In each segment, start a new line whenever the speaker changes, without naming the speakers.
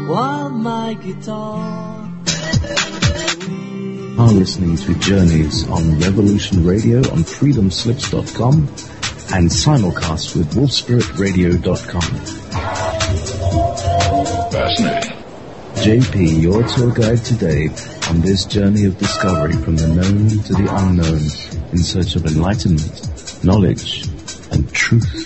while my guitar.
Are listening to Journeys on Revolution Radio on freedomslips.com and simulcast with wolfspiritradio.com.
Fascinating.
JP, your tour guide today on this journey of discovery from the known to the unknown in search of enlightenment, knowledge, and truth.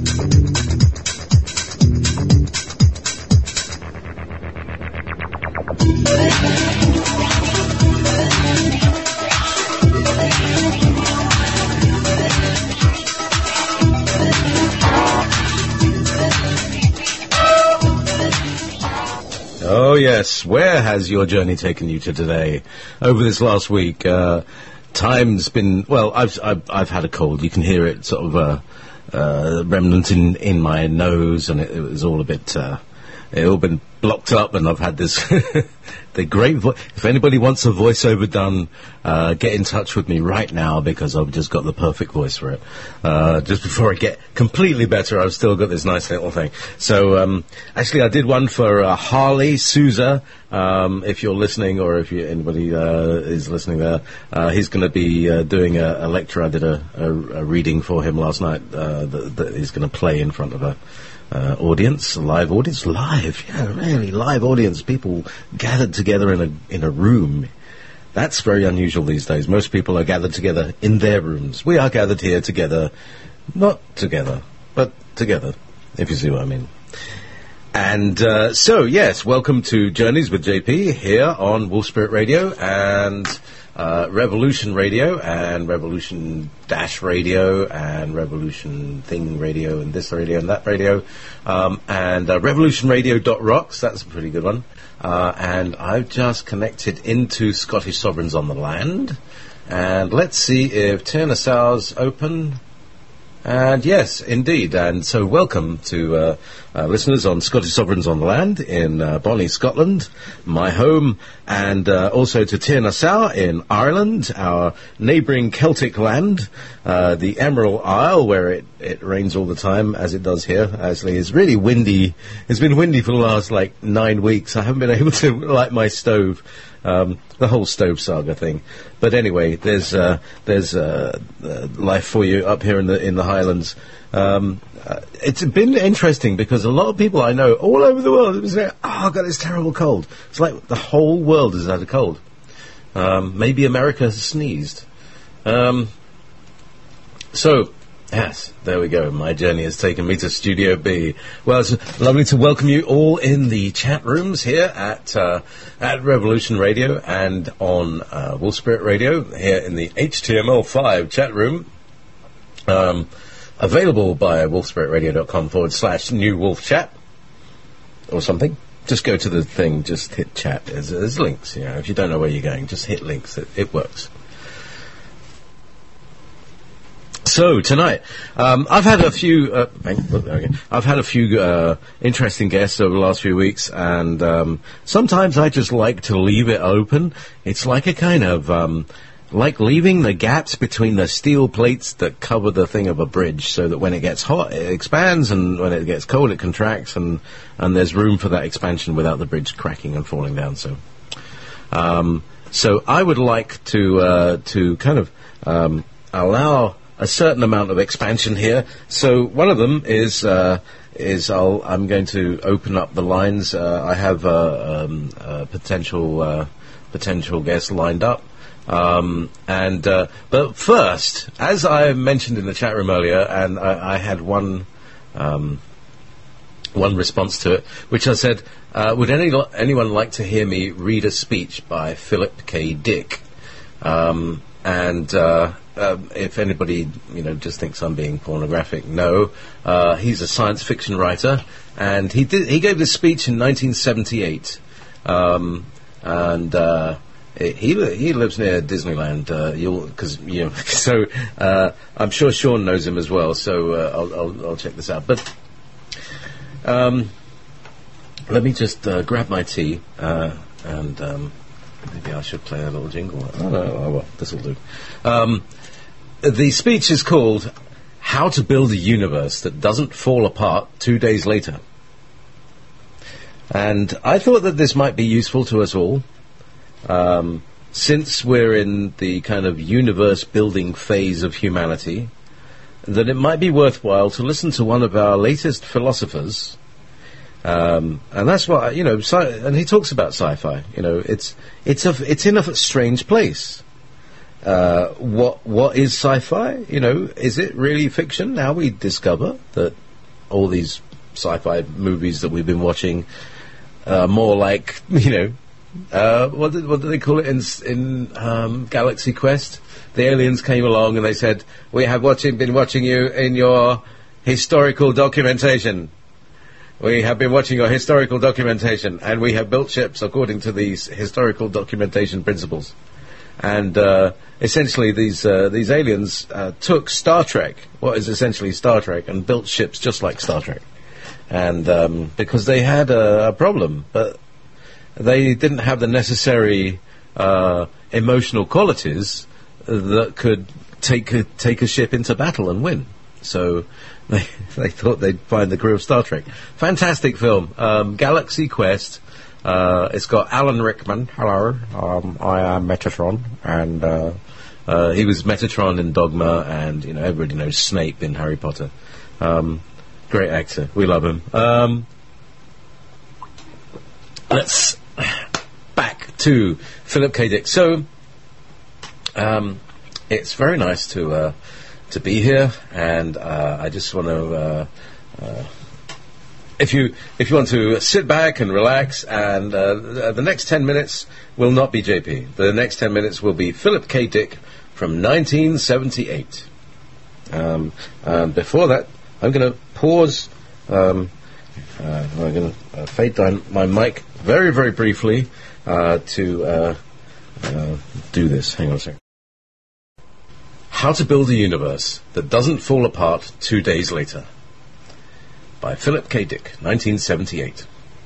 Oh yes, where has your journey taken you to today? Over this last week, time's been, well, I've had a cold. You can hear it sort of remnant in my nose, and it was all a bit, it all been blocked up, and I've had this the great voice. If anybody wants a voiceover done, get in touch with me right now, because I've just got the perfect voice for it. Just before I get completely better, I've still got this nice little thing. So actually I did one for Harley Souza. If you're listening, or if anybody is listening there, he's going to be doing a lecture. I did a reading for him last night that he's going to play in front of a live audience, really live audience, people gathered together in a room. That's very unusual these days. Most people are gathered together in their rooms. We are gathered here together, not together, but together, if you see what I mean. And so, yes, welcome to Journeys with JP here on Wolf Spirit Radio and Revolution Radio and Revolution Dash Radio and Revolution Thing Radio and this radio and that radio, and revolutionradio.rocks. That's a pretty good one. And I've just connected into Scottish Sovereigns on the Land, and let's see if Tir na Sao's open. And yes, indeed. And so welcome to listeners on Scottish Sovereigns on the Land in Bonnie, Scotland, my home, and also to Tir na Sao in Ireland, our neighbouring Celtic land, the Emerald Isle, where it rains all the time, as it does here. Actually, it's really windy. It's been windy for the last, 9 weeks. I haven't been able to light my stove. The whole stove saga thing. But anyway, there's life for you up here in the Highlands. It's been interesting because a lot of people I know all over the world have been saying, I've got this terrible cold. It's like the whole world has had a cold. Maybe America has sneezed. So, yes, there we go. My journey has taken me to Studio B. Well, it's lovely to welcome you all in the chat rooms here at Revolution Radio and on Wolf Spirit Radio here in the HTML5 chat room. Available by wolfspiritradio.com/new wolf chat or something. Just go to the thing, just hit chat. There's links, if you don't know where you're going, just hit links. It works. So tonight, I've had a few. I've had a few interesting guests over the last few weeks, and sometimes I just like to leave it open. It's like a kind of like leaving the gaps between the steel plates that cover the thing of a bridge, so that when it gets hot, it expands, and when it gets cold, it contracts, and there's room for that expansion without the bridge cracking and falling down. So I would like to kind of allow a certain amount of expansion here. So one of them is I'm going to open up the lines. I have a potential guest lined up. But first, as I mentioned in the chat room earlier, and I had one response to it, which I said, would anyone like to hear me read a speech by Philip K. Dick? If anybody, just thinks I'm being pornographic, no. He's a science fiction writer, and he gave this speech in 1978. He lives near Disneyland. So I'm sure Sean knows him as well. So I'll check this out. But let me just grab my tea and maybe I should play a little jingle. Oh well, this will do. The speech is called "How to Build a Universe That Doesn't Fall Apart 2 Days Later." And I thought that this might be useful to us all, since we're in the kind of universe-building phase of humanity, that it might be worthwhile to listen to one of our latest philosophers. And that's what, and he talks about sci-fi. It's in a strange place. What is sci-fi? Is it really fiction? Now we discover that all these sci-fi movies that we've been watching are more like, what do they call it in Galaxy Quest? The aliens came along and they said, "We have been watching you in your historical documentation. We have been watching your historical documentation, and we have built ships according to these historical documentation principles." And essentially, these aliens took Star Trek, what is essentially Star Trek, and built ships just like Star Trek. And because they had a problem, but they didn't have the necessary emotional qualities that could take a ship into battle and win. So they thought they'd find the crew of Star Trek. Fantastic film, Galaxy Quest. It's got Alan Rickman. Hello, I am Metatron, and he was Metatron in Dogma, and everybody knows Snape in Harry Potter. Great actor, we love him. Let's back to Philip K. Dick. So it's very nice to be here, and I just want to. If you want to sit back and relax, and the next 10 minutes will not be JP. The next 10 minutes will be Philip K. Dick from 1978. Before that, I'm going to pause. I'm going to fade down my mic very, very briefly to do this. Hang on a second. How to Build a Universe That Doesn't Fall Apart 2 Days Later, by Philip K. Dick, 1978.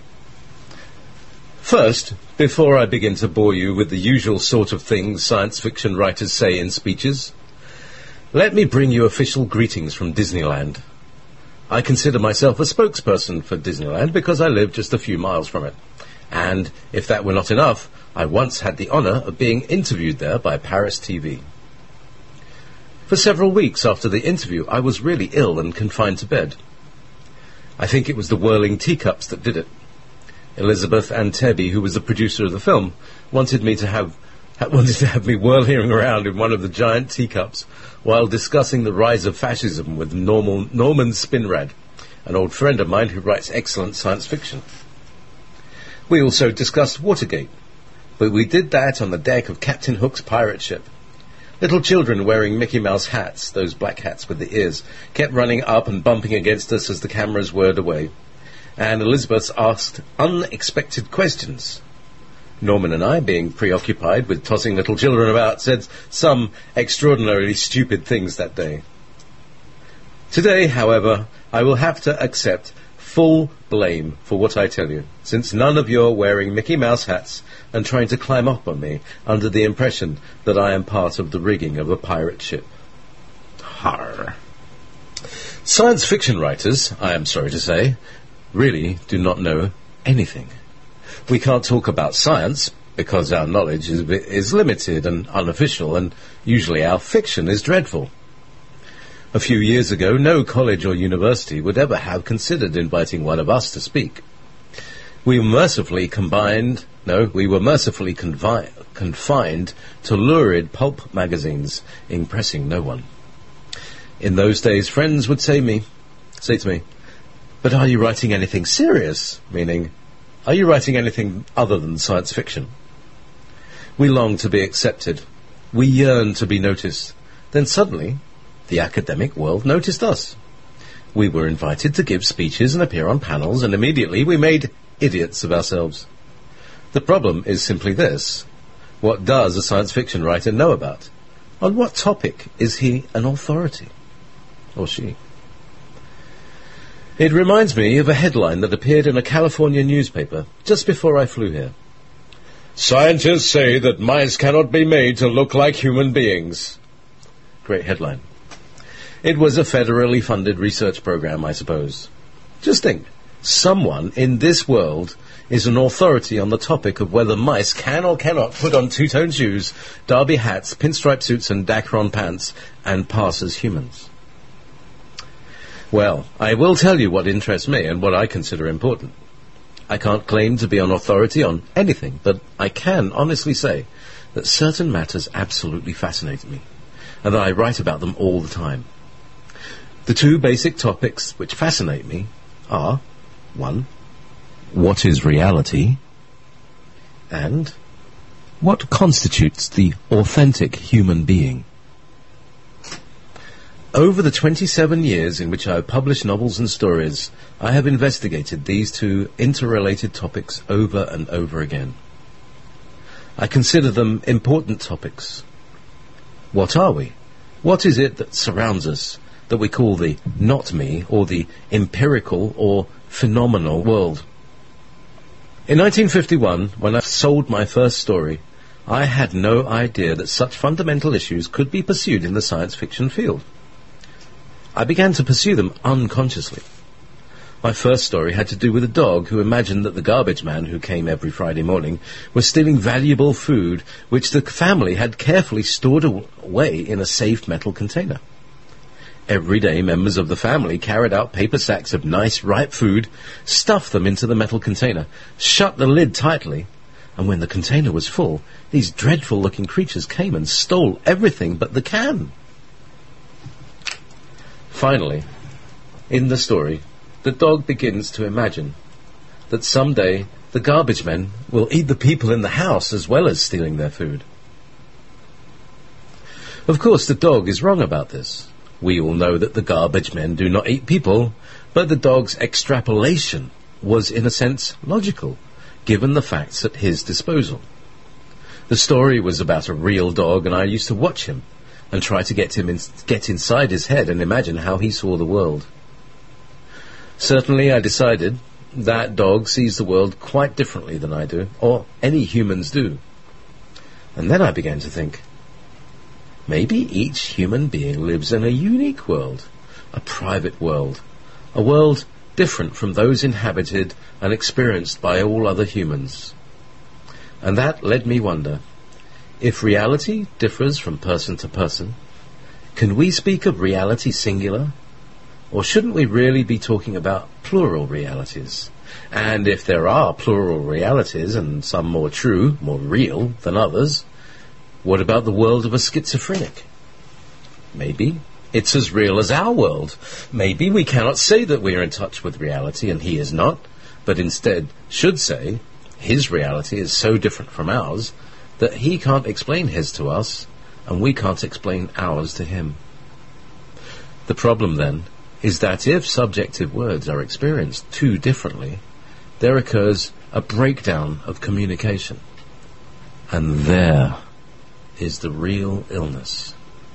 First, before I begin to bore you with the usual sort of things science fiction writers say in speeches, let me bring you official greetings from Disneyland. I consider myself a spokesperson for Disneyland because I live just a few miles from it. And if that were not enough, I once had the honor of being interviewed there by Paris TV. For several weeks after the interview, I was really ill and confined to bed. I think it was the whirling teacups that did it. Elizabeth and Tebby, who was the producer of the film, wanted to have me whirling around in one of the giant teacups while discussing the rise of fascism with Norman Spinrad, an old friend of mine who writes excellent science fiction. We also discussed Watergate, but we did that on the deck of Captain Hook's pirate ship. Little children wearing Mickey Mouse hats, those black hats with the ears, kept running up and bumping against us as the cameras whirred away. And Elizabeth asked unexpected questions. Norman and I, being preoccupied with tossing little children about, said some extraordinarily stupid things that day. Today, however, I will have to accept full blame for what I tell you, since none of you are wearing Mickey Mouse hats and trying to climb up on me under the impression that I am part of the rigging of a pirate ship. Har. Science fiction writers, I am sorry to say, really do not know anything. We can't talk about science because our knowledge is limited and unofficial, and usually our fiction is dreadful. A few years ago, no college or university would ever have considered inviting one of us to speak. We were mercifully confined to lurid pulp magazines, impressing no one. In those days, friends would say to me, "But are you writing anything serious?" Meaning, are you writing anything other than science fiction? We longed to be accepted. We yearned to be noticed. Then suddenly, the academic world noticed us. We were invited to give speeches and appear on panels, and immediately we made idiots of ourselves. The problem is simply this. What does a science fiction writer know about? On what topic is he an authority? Or she? It reminds me of a headline that appeared in a California newspaper just before I flew here. Scientists say that mice cannot be made to look like human beings. Great headline. It was a federally funded research program, I suppose. Just think, someone in this world is an authority on the topic of whether mice can or cannot put on two-tone shoes, derby hats, pinstripe suits and Dacron pants and pass as humans. Well, I will tell you what interests me and what I consider important. I can't claim to be an authority on anything, but I can honestly say that certain matters absolutely fascinate me, and that I write about them all the time. The two basic topics which fascinate me are, 1, what is reality? And what constitutes the authentic human being? Over the 27 years in which I have published novels and stories, I have investigated these two interrelated topics over and over again. I consider them important topics. What are we? What is it that surrounds us, that we call the not me, or the empirical or phenomenal world? In 1951, when I sold my first story, I had no idea that such fundamental issues could be pursued in the science fiction field. I began to pursue them unconsciously. My first story had to do with a dog who imagined that the garbage man who came every Friday morning was stealing valuable food which the family had carefully stored away in a safe metal container. Every day, members of the family carried out paper sacks of nice, ripe food, stuffed them into the metal container, shut the lid tightly, and when the container was full, these dreadful-looking creatures came and stole everything but the can. Finally, in the story, the dog begins to imagine that someday the garbage men will eat the people in the house as well as stealing their food. Of course, the dog is wrong about this. We all know that the garbage men do not eat people, but the dog's extrapolation was in a sense logical, given the facts at his disposal. The story was about a real dog, and I used to watch him and try to get inside his head and imagine how he saw the world. Certainly I decided that dog sees the world quite differently than I do, or any humans do. And then I began to think, maybe each human being lives in a unique world, a private world, a world different from those inhabited and experienced by all other humans. And that led me wonder, if reality differs from person to person, can we speak of reality singular? Or shouldn't we really be talking about plural realities? And if there are plural realities, and some more true, more real than others, what about the world of a schizophrenic? Maybe it's as real as our world. Maybe we cannot say that we are in touch with reality and he is not, but instead should say his reality is so different from ours that he can't explain his to us, and we can't explain ours to him. The problem, then, is that if subjective words are experienced too differently, there occurs a breakdown of communication. And there is the real illness.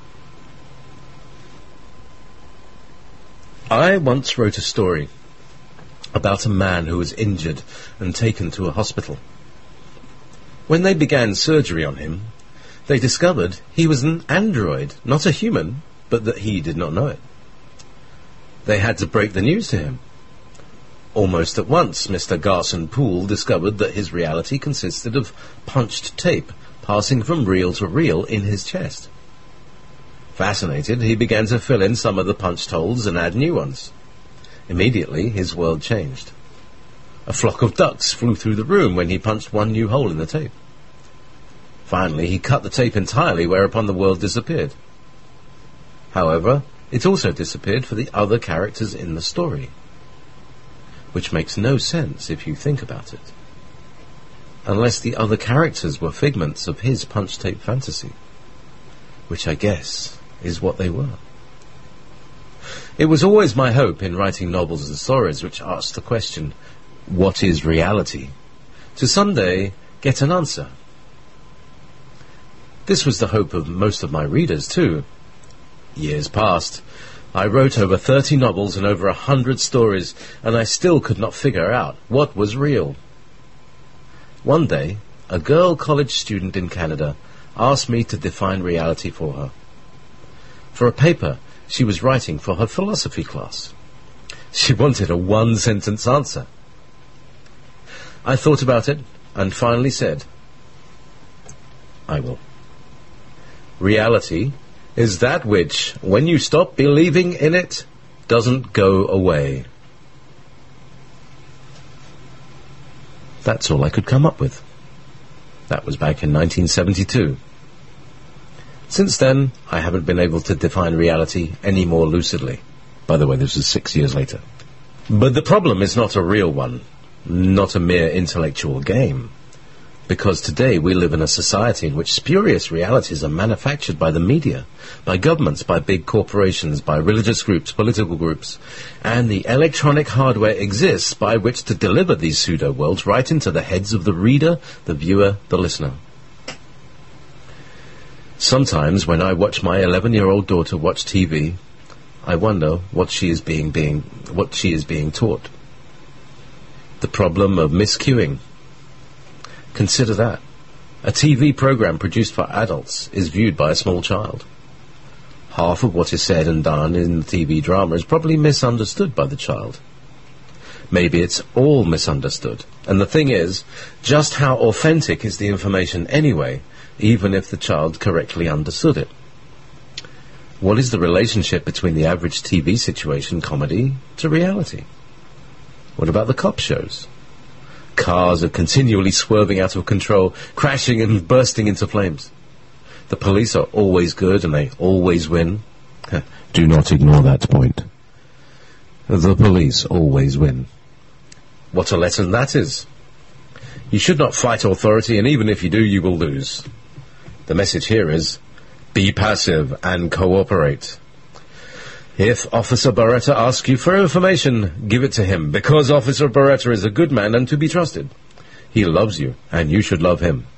I once wrote a story about a man who was injured and taken to a hospital. When they began surgery on him, they discovered he was an android, not a human, but that he did not know it. They had to break the news to him. Almost at once, Mr. Garson Poole discovered that his reality consisted of punched tape passing from reel to reel in his chest. Fascinated, he began to fill in some of the punched holes and add new ones. Immediately, his world changed. A flock of ducks flew through the room when he punched one new hole in the tape. Finally, he cut the tape entirely, whereupon the world disappeared. However, it also disappeared for the other characters in the story, which makes no sense if you think about it, unless the other characters were figments of his punch tape fantasy, which I guess is what they were. It was always my hope in writing novels and stories which asked the question, what is reality, to someday get an answer. This was the hope of most of my readers too. Years passed. I wrote over 30 novels and over 100 stories, and I still could not figure out what was real. One day, a girl college student in Canada asked me to define reality for her. For a paper she was writing for her philosophy class. She wanted a one-sentence answer. I thought about it and finally said, I will. Reality is that which, when you stop believing in it, doesn't go away. That's all I could come up with. That was back in 1972. Since then, I haven't been able to define reality any more lucidly. By the way, this was 6 years later. But the problem is not a real one, not a mere intellectual game. Because today we live in a society in which spurious realities are manufactured by the media, by governments, by big corporations, by religious groups, political groups, and the electronic hardware exists by which to deliver these pseudo-worlds right into the heads of the reader, the viewer, the listener. Sometimes when I watch my 11-year-old daughter watch TV, I wonder what she is being taught. The problem of miscuing. Consider that. A TV program produced for adults is viewed by a small child. Half of what is said and done in the TV drama is probably misunderstood by the child. Maybe it's all misunderstood. And the thing is, just how authentic is the information anyway, even if the child correctly understood it? What is the relationship between the average TV situation comedy to reality? What about the cop shows? Cars are continually swerving out of control, crashing and bursting into flames. The police are always good and they always win. Do not ignore that point. The police always win. What a lesson that is. You should not fight authority, and even if you do, you will lose. The message here is, be passive and cooperate. If Officer Barretta asks you for information, give it to him, because Officer Barretta is a good man and to be trusted. He loves you, and you should love him.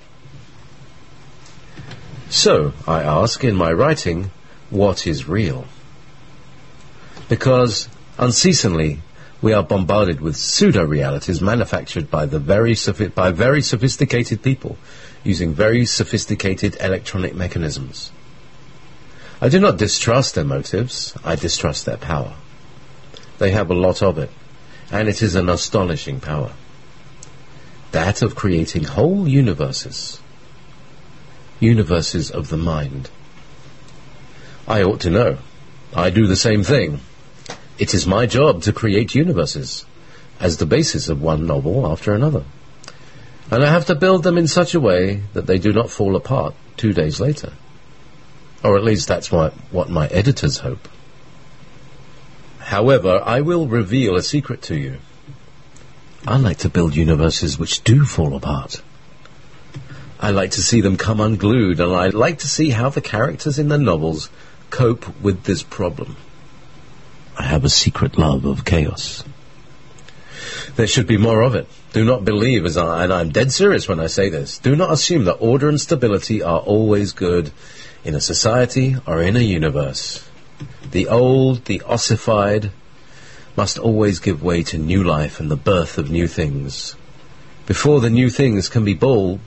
So, I ask in my writing, what is real? Because, unceasingly, we are bombarded with pseudo-realities manufactured by very sophisticated people, using very sophisticated electronic mechanisms. I do not distrust their motives, I distrust their power. They have a lot of it, and it is an astonishing power. That of creating whole universes. Universes of the mind. I ought to know. I do the same thing. It is my job to create universes, as the basis of one novel after another. And I have to build them in such a way that they do not fall apart 2 days later. Or at least that's what my editors hope. However, I will reveal a secret to you. I like to build universes which do fall apart. I like to see them come unglued, and I like to see how the characters in the novels cope with this problem. I have a secret love of chaos. There should be more of it. Do not believe, and I'm dead serious when I say this, do not assume that order and stability are always good in a society or in a universe. The old, the ossified, must always give way to new life and the birth of new things. Before the new things can be born,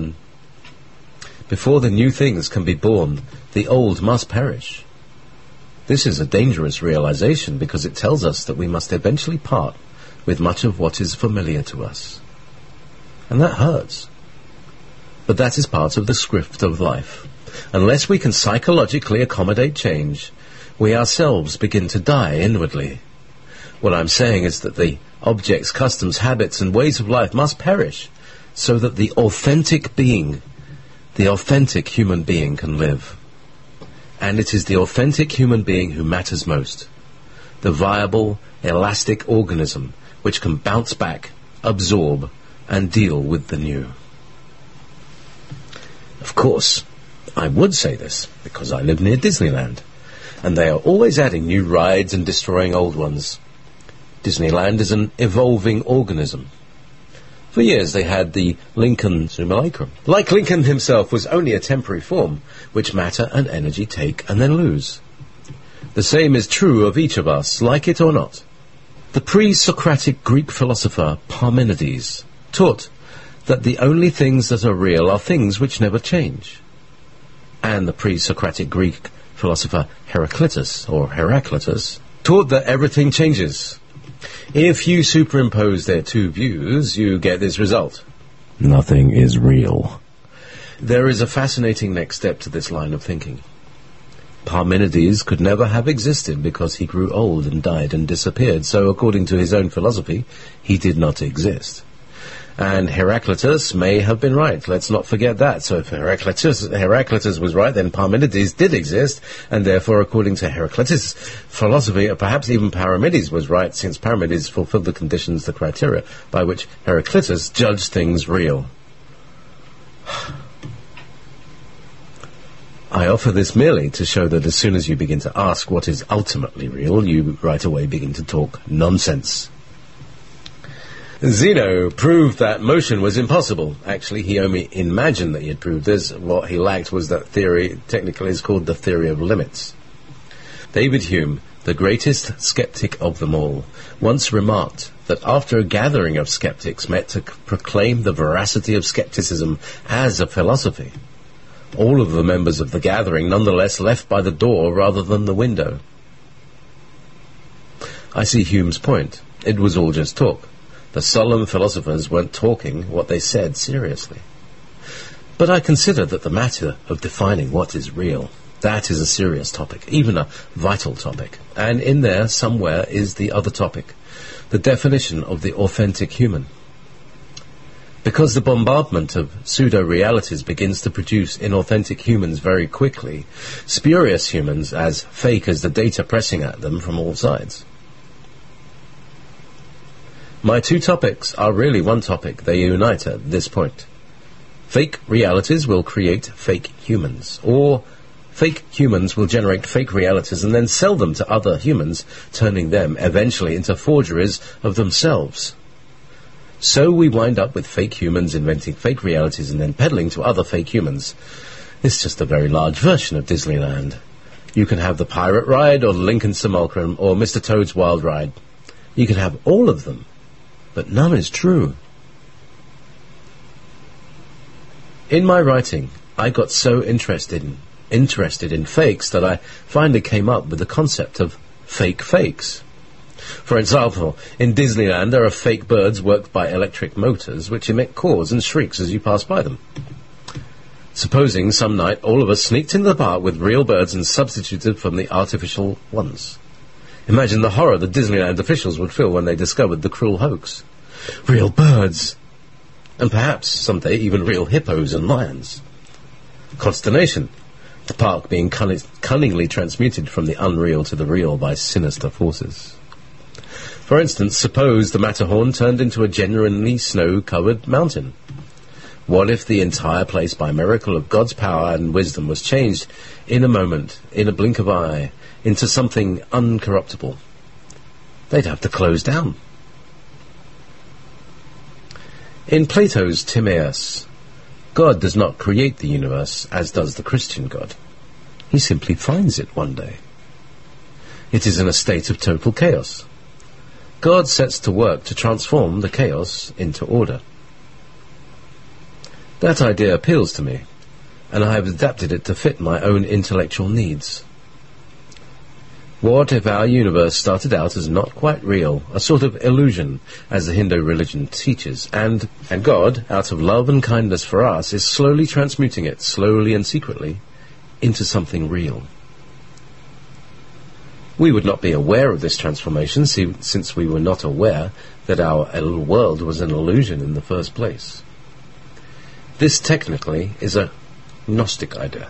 the old must perish. This is a dangerous realization because it tells us that we must eventually part with much of what is familiar to us. And that hurts. But that is part of the script of life. Unless we can psychologically accommodate change, we ourselves begin to die inwardly. What I'm saying is that the objects, customs, habits, and ways of life must perish so that the authentic being, the authentic human being can live. And it is the authentic human being who matters most. The viable, elastic organism which can bounce back, absorb, and deal with the new. Of course, I would say this because I live near Disneyland, and they are always adding new rides and destroying old ones. Disneyland is an evolving organism. For years they had the Lincoln simulacrum. Like Lincoln himself was only a temporary form, which matter and energy take and then lose. The same is true of each of us, like it or not. The pre-Socratic Greek philosopher Parmenides taught that the only things that are real are things which never change. And the pre-Socratic Greek philosopher Heraclitus taught that everything changes. If you superimpose their two views, you get this result.
Nothing is real.
There is a fascinating next step to this line of thinking. Parmenides could never have existed because he grew old and died and disappeared, so according to his own philosophy, he did not exist. And Heraclitus may have been right. Let's not forget that. So if Heraclitus was right, then Parmenides did exist, and therefore, according to Heraclitus' philosophy, or perhaps even Parmenides was right, since Parmenides fulfilled the conditions, the criteria, by which Heraclitus judged things real. I offer this merely to show that as soon as you begin to ask what is ultimately real, you right away begin to talk nonsense. Zeno proved that motion was impossible. Actually, he only imagined that he had proved this. What he lacked was that theory, technically is called the theory of limits. David Hume, the greatest skeptic of them all, once remarked that after a gathering of skeptics met to proclaim the veracity of skepticism as a philosophy, all of the members of the gathering nonetheless left by the door rather than the window. I see Hume's point. It was all just talk. The solemn philosophers weren't talking what they said seriously. But I consider that the matter of defining what is real, that is a serious topic, even a vital topic. And in there, somewhere, is the other topic, the definition of the authentic human. Because the bombardment of pseudo-realities begins to produce inauthentic humans very quickly, spurious humans as fake as the data pressing at them from all sides. My two topics are really one topic. They unite at this point. Fake realities will create fake humans, or fake humans will generate fake realities and then sell them to other humans, turning them eventually into forgeries of themselves. So we wind up with fake humans inventing fake realities and then peddling to other fake humans. It's just a very large version of Disneyland. You can have the Pirate Ride or the Lincoln Simulacrum or Mr. Toad's Wild Ride. You can have all of them, but none is true. In my writing, I got so interested in fakes that I finally came up with the concept of fake fakes. For example, in Disneyland there are fake birds worked by electric motors which emit caws and shrieks as you pass by them. Supposing some night all of us sneaked into the park with real birds and substituted from the artificial ones. Imagine the horror the Disneyland officials would feel when they discovered the cruel hoax. Real birds! And perhaps someday even real hippos and lions. Consternation. The park being cunningly transmuted from the unreal to the real by sinister forces. For instance, suppose the Matterhorn turned into a genuinely snow-covered mountain. What if the entire place, by miracle of God's power and wisdom, was changed in a moment, in a blink of an eye, into something uncorruptible? They'd have to close down. In Plato's Timaeus, God does not create the universe as does the Christian God. He simply finds it one day. It is in a state of total chaos. God sets to work to transform the chaos into order. That idea appeals to me, and I have adapted it to fit my own intellectual needs. What if our universe started out as not quite real, a sort of illusion, as the Hindu religion teaches, and God, out of love and kindness for us, is slowly transmuting it, slowly and secretly, into something real? We would not be aware of this transformation since we were not aware that our world was an illusion in the first place. This technically is a Gnostic idea.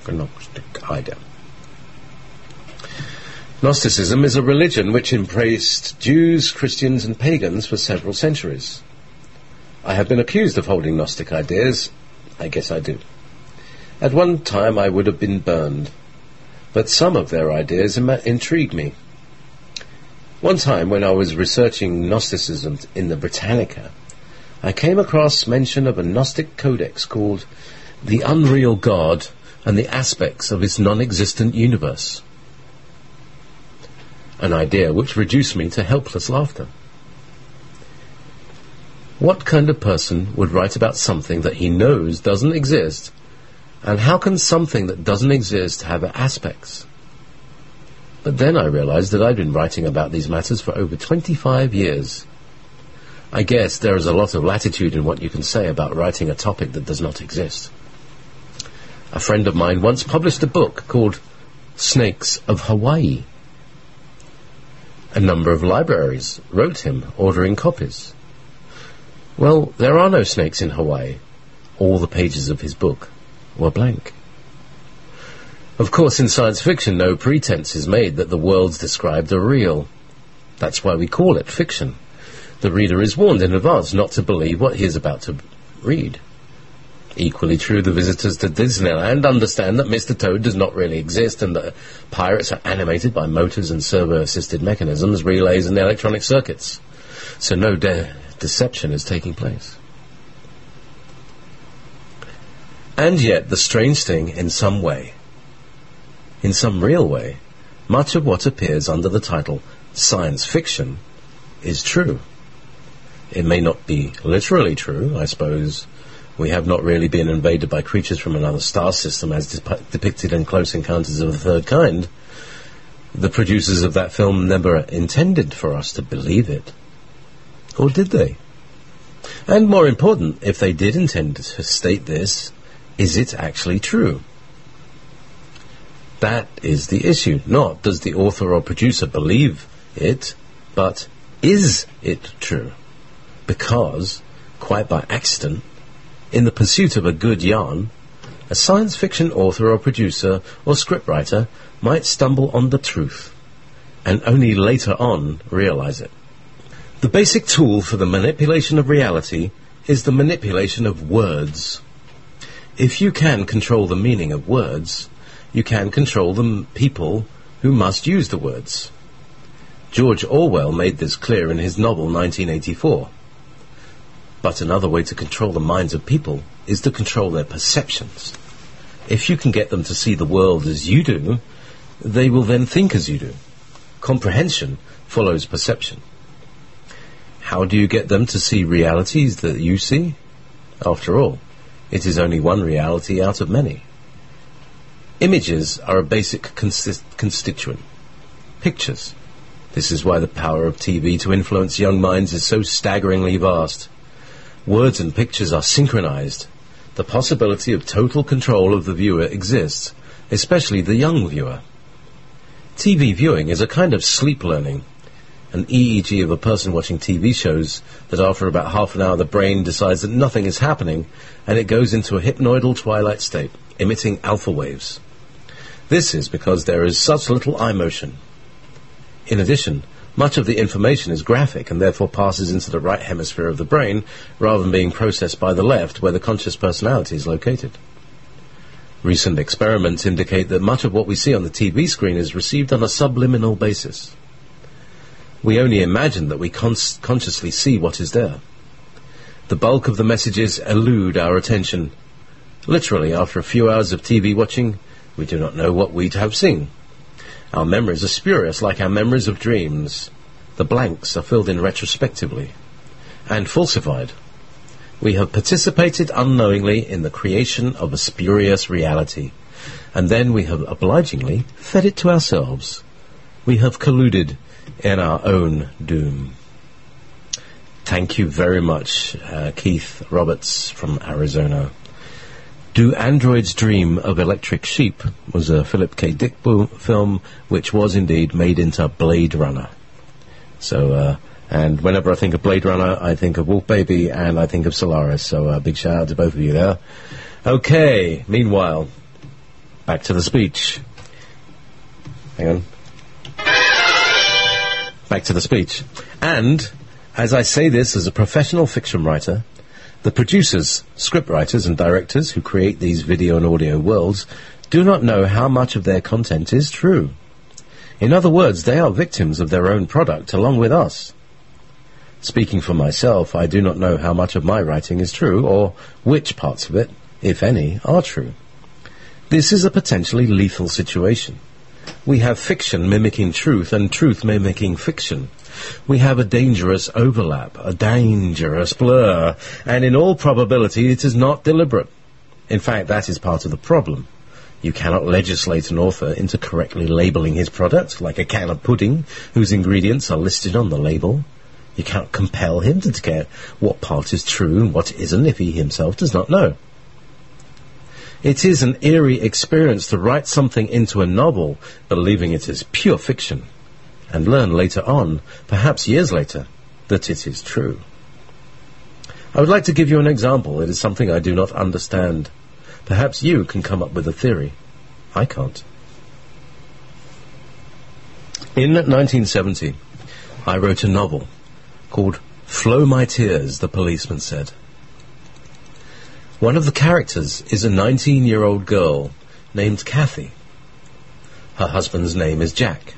Gnosticism is a religion which embraced Jews, Christians and pagans for several centuries. I have been accused of holding Gnostic ideas. I guess I do. At one time I would have been burned, but some of their ideas intrigue me. One time when I was researching Gnosticism in the Britannica, I came across mention of a Gnostic codex called The Unreal God and the Aspects of Its Non-Existent Universe. An idea which reduced me to helpless laughter. What kind of person would write about something that he knows doesn't exist, and how can something that doesn't exist have aspects? But then I realized that I'd been writing about these matters for over 25 years. I guess there is a lot of latitude in what you can say about writing a topic that does not exist. A friend of mine once published a book called Snakes of Hawaii. A number of libraries wrote him, ordering copies. Well, there are no snakes in Hawaii. All the pages of his book were blank. Of course, in science fiction, no pretense is made that the worlds described are real. That's why we call it fiction. The reader is warned in advance not to believe what he is about to read. Equally true, the visitors to Disneyland understand that Mr. Toad does not really exist and that pirates are animated by motors and servo-assisted mechanisms, relays and electronic circuits. So no deception is taking place. And yet, the strange thing, in some way, in some real way, much of what appears under the title science fiction is true. It may not be literally true, I suppose. We have not really been invaded by creatures from another star system as depicted in Close Encounters of the Third Kind. The producers of that film never intended for us to believe it. Or did they? And more important, if they did intend to state this, is it actually true? That is the issue. Not does the author or producer believe it, but is it true? Because, quite by accident, in the pursuit of a good yarn, a science fiction author or producer or scriptwriter might stumble on the truth, and only later on realize it. The basic tool for the manipulation of reality is the manipulation of words. If you can control the meaning of words, you can control the people who must use the words. George Orwell made this clear in his novel 1984. But another way to control the minds of people is to control their perceptions. If you can get them to see the world as you do, they will then think as you do. Comprehension follows perception. How do you get them to see realities that you see? After all, it is only one reality out of many. Images are a basic constituent. Pictures. This is why the power of TV to influence young minds is so staggeringly vast. Words and pictures are synchronized. The possibility of total control of the viewer exists, especially the young viewer. TV viewing is a kind of sleep learning. An EEG of a person watching TV shows that after about half an hour the brain decides that nothing is happening and it goes into a hypnoidal twilight state, emitting alpha waves. This is because there is such little eye motion. In addition, much of the information is graphic and therefore passes into the right hemisphere of the brain rather than being processed by the left where the conscious personality is located. Recent experiments indicate that much of what we see on the TV screen is received on a subliminal basis. We only imagine that we consciously see what is there. The bulk of the messages elude our attention. Literally, after a few hours of TV watching, we do not know what we have seen. Our memories are spurious like our memories of dreams. The blanks are filled in retrospectively and falsified. We have participated unknowingly in the creation of a spurious reality, and then we have obligingly fed it to ourselves. We have colluded in our own doom. Thank you very much, Keith Roberts from Arizona. Do Androids Dream of Electric Sheep was a Philip K. Dick film which was indeed made into Blade Runner. So, and whenever I think of Blade Runner, I think of Wolf Baby and I think of Solaris. So big shout out to both of you there. Okay, meanwhile, back to the speech. Hang on. Back to the speech. And, as I say this as a professional fiction writer, the producers, scriptwriters and directors who create these video and audio worlds do not know how much of their content is true. In other words, they are victims of their own product along with us. Speaking for myself, I do not know how much of my writing is true or which parts of it, if any, are true. This is a potentially lethal situation. We have fiction mimicking truth and truth mimicking fiction. We have a dangerous overlap, a dangerous blur, and in all probability it is not deliberate. In fact, that is part of the problem. You cannot legislate an author into correctly labelling his product, like a can of pudding whose ingredients are listed on the label. You cannot compel him to declare what part is true and what isn't if he himself does not know. It is an eerie experience to write something into a novel, believing it is pure fiction, and learn later on, perhaps years later, that it is true. I would like to give you an example. It is something I do not understand. Perhaps you can come up with a theory. I can't. In 1970, I wrote a novel called Flow My Tears, the Policeman Said. One of the characters is a 19-year-old girl named Kathy. Her husband's name is Jack.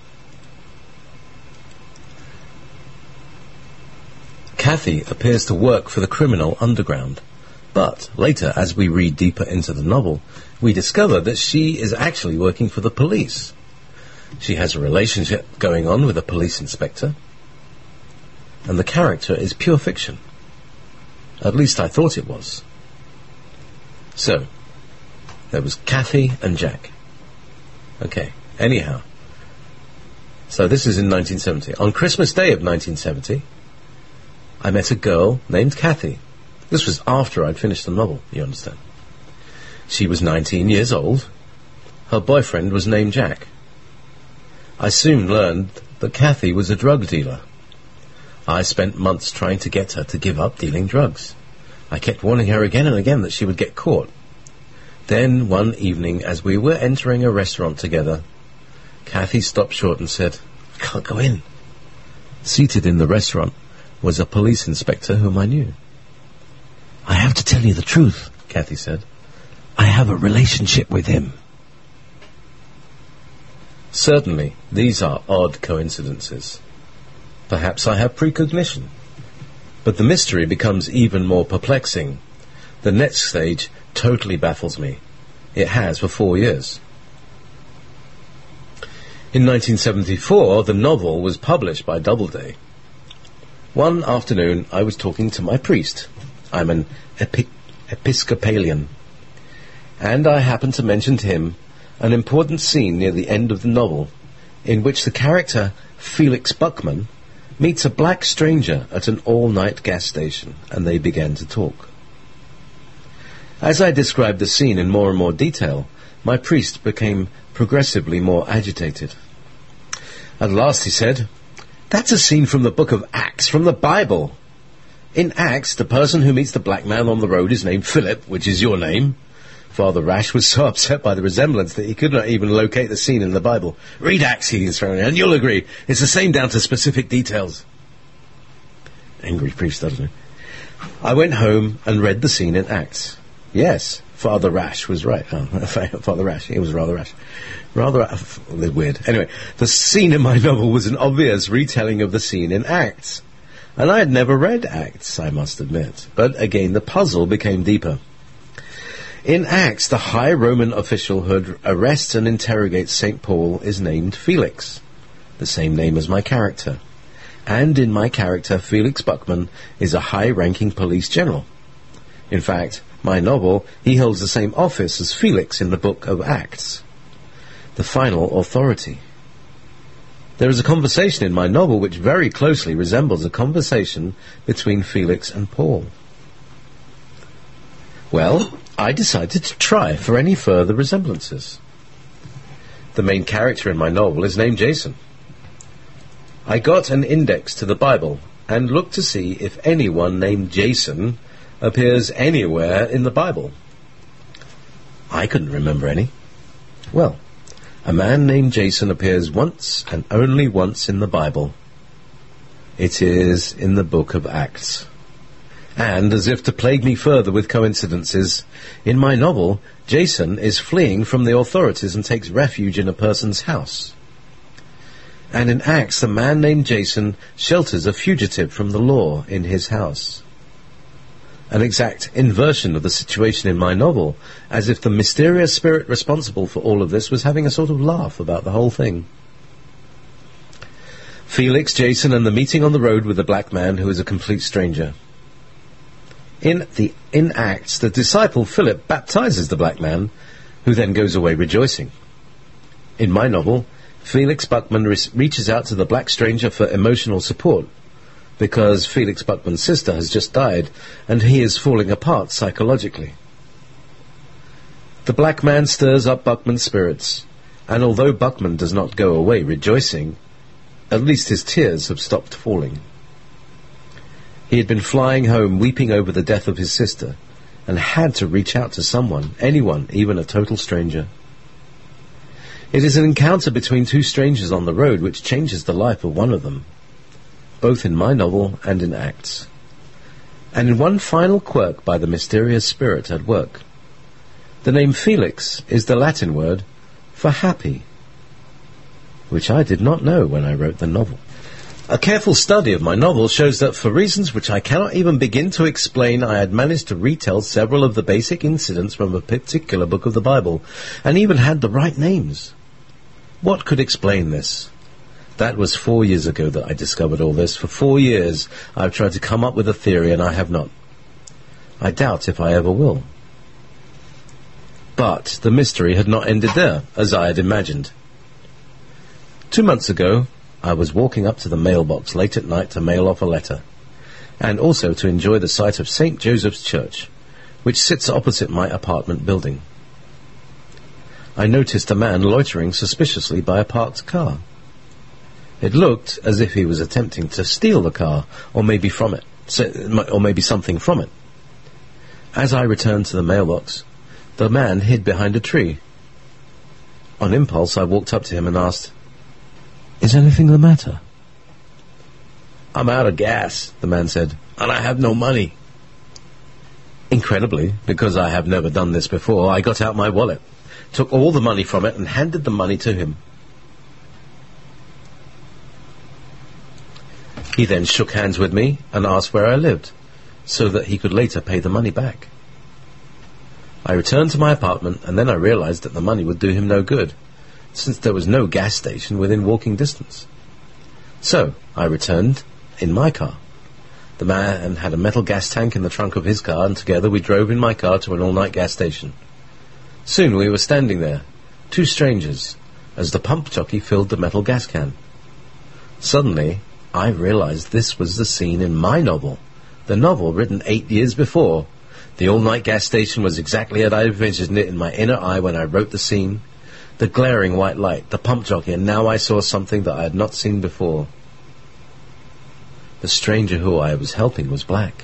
Kathy appears to work for the criminal underground, but later, as we read deeper into the novel, we discover that she is actually working for the police. She has a relationship going on with a police inspector, and the character is pure fiction. At least I thought it was. So, there was Kathy and Jack. Okay, anyhow. So this is in 1970. On Christmas Day of 1970, I met a girl named Kathy. This was after I'd finished the novel, you understand. She was 19 years old. Her boyfriend was named Jack. I soon learned that Kathy was a drug dealer. I spent months trying to get her to give up dealing drugs. I kept warning her again and again that she would get caught. Then, one evening, as we were entering a restaurant together, Kathy stopped short and said, "I can't go in." Seated in the restaurant was a police inspector whom I knew. "I have to tell you the truth," Kathy said. "I have a relationship with him." Certainly, these are odd coincidences. Perhaps I have precognition. But the mystery becomes even more perplexing. The next stage totally baffles me. It has for 4 years. In 1974, the novel was published by Doubleday. One afternoon, I was talking to my priest. I'm an Episcopalian. And I happened to mention to him an important scene near the end of the novel, in which the character Felix Buckman meets a black stranger at an all-night gas station, and they began to talk. As I described the scene in more and more detail, my priest became progressively more agitated. At last he said, "That's a scene from the book of Acts, from the Bible. In Acts, the person who meets the black man on the road is named Philip, which is your name." Father Rash was so upset by the resemblance that he could not even locate the scene in the Bible. "Read Acts," he instructed, "and you'll agree. It's the same down to specific details." Angry priest, doesn't he? I went home and read the scene in Acts. Yes, Father Rash was right. Oh, Father Rash, he was rather rash. Rather weird. Anyway, the scene in my novel was an obvious retelling of the scene in Acts. And I had never read Acts, I must admit. But again, the puzzle became deeper. In Acts, the high Roman official who arrests and interrogates St. Paul is named Felix, the same name as my character. And in my character, Felix Buckman is a high-ranking police general. In fact, my novel, he holds the same office as Felix in the book of Acts, the final authority. There is a conversation in my novel which very closely resembles a conversation between Felix and Paul. Well, I decided to try for any further resemblances. The main character in my novel is named Jason. I got an index to the Bible and looked to see if anyone named Jason appears anywhere in the Bible. I couldn't remember any. Well, a man named Jason appears once and only once in the Bible. It is in the book of Acts. And, as if to plague me further with coincidences, in my novel, Jason is fleeing from the authorities and takes refuge in a person's house. And in Acts, the man named Jason shelters a fugitive from the law in his house. An exact inversion of the situation in my novel, as if the mysterious spirit responsible for all of this was having a sort of laugh about the whole thing. Felix, Jason, and the meeting on the road with the black man who is a complete stranger. In Acts, the disciple Philip baptizes the black man, who then goes away rejoicing. In my novel, Felix Buckman reaches out to the black stranger for emotional support because Felix Buckman's sister has just died and he is falling apart psychologically. The black man stirs up Buckman's spirits, and although Buckman does not go away rejoicing, at least his tears have stopped falling. He had been flying home weeping over the death of his sister and had to reach out to someone, anyone, even a total stranger. It is an encounter between two strangers on the road which changes the life of one of them, both in my novel and in Acts. And in one final quirk by the mysterious spirit at work. The name Felix is the Latin word for happy, which I did not know when I wrote the novel. A careful study of my novel shows that for reasons which I cannot even begin to explain, I had managed to retell several of the basic incidents from a particular book of the Bible, and even had the right names. What could explain this? That was 4 years ago that I discovered all this. For 4 years I've tried to come up with a theory, and I have not. I doubt if I ever will. But the mystery had not ended there, as I had imagined. 2 months ago, I was walking up to the mailbox late at night to mail off a letter, and also to enjoy the sight of St. Joseph's Church, which sits opposite my apartment building. I noticed a man loitering suspiciously by a parked car. It looked as if he was attempting to steal the car, or maybe something from it. As I returned to the mailbox, the man hid behind a tree. On impulse, I walked up to him and asked, "Is anything the matter?" "I'm out of gas," the man said, "and I have no money." Incredibly, because I have never done this before, I got out my wallet, took all the money from it, and handed the money to him. He then shook hands with me and asked where I lived, so that he could later pay the money back. I returned to my apartment, and then I realized that the money would do him no good, since there was no gas station within walking distance. So I returned in my car. The man had a metal gas tank in the trunk of his car, and together we drove in my car to an all-night gas station. Soon we were standing there, two strangers, as the pump jockey filled the metal gas can. Suddenly, I realized this was the scene in my novel, the novel written 8 years before. The all-night gas station was exactly as I envisioned it in my inner eye when I wrote the scene. The glaring white light, the pump jockey, and now I saw something that I had not seen before. The stranger who I was helping was black.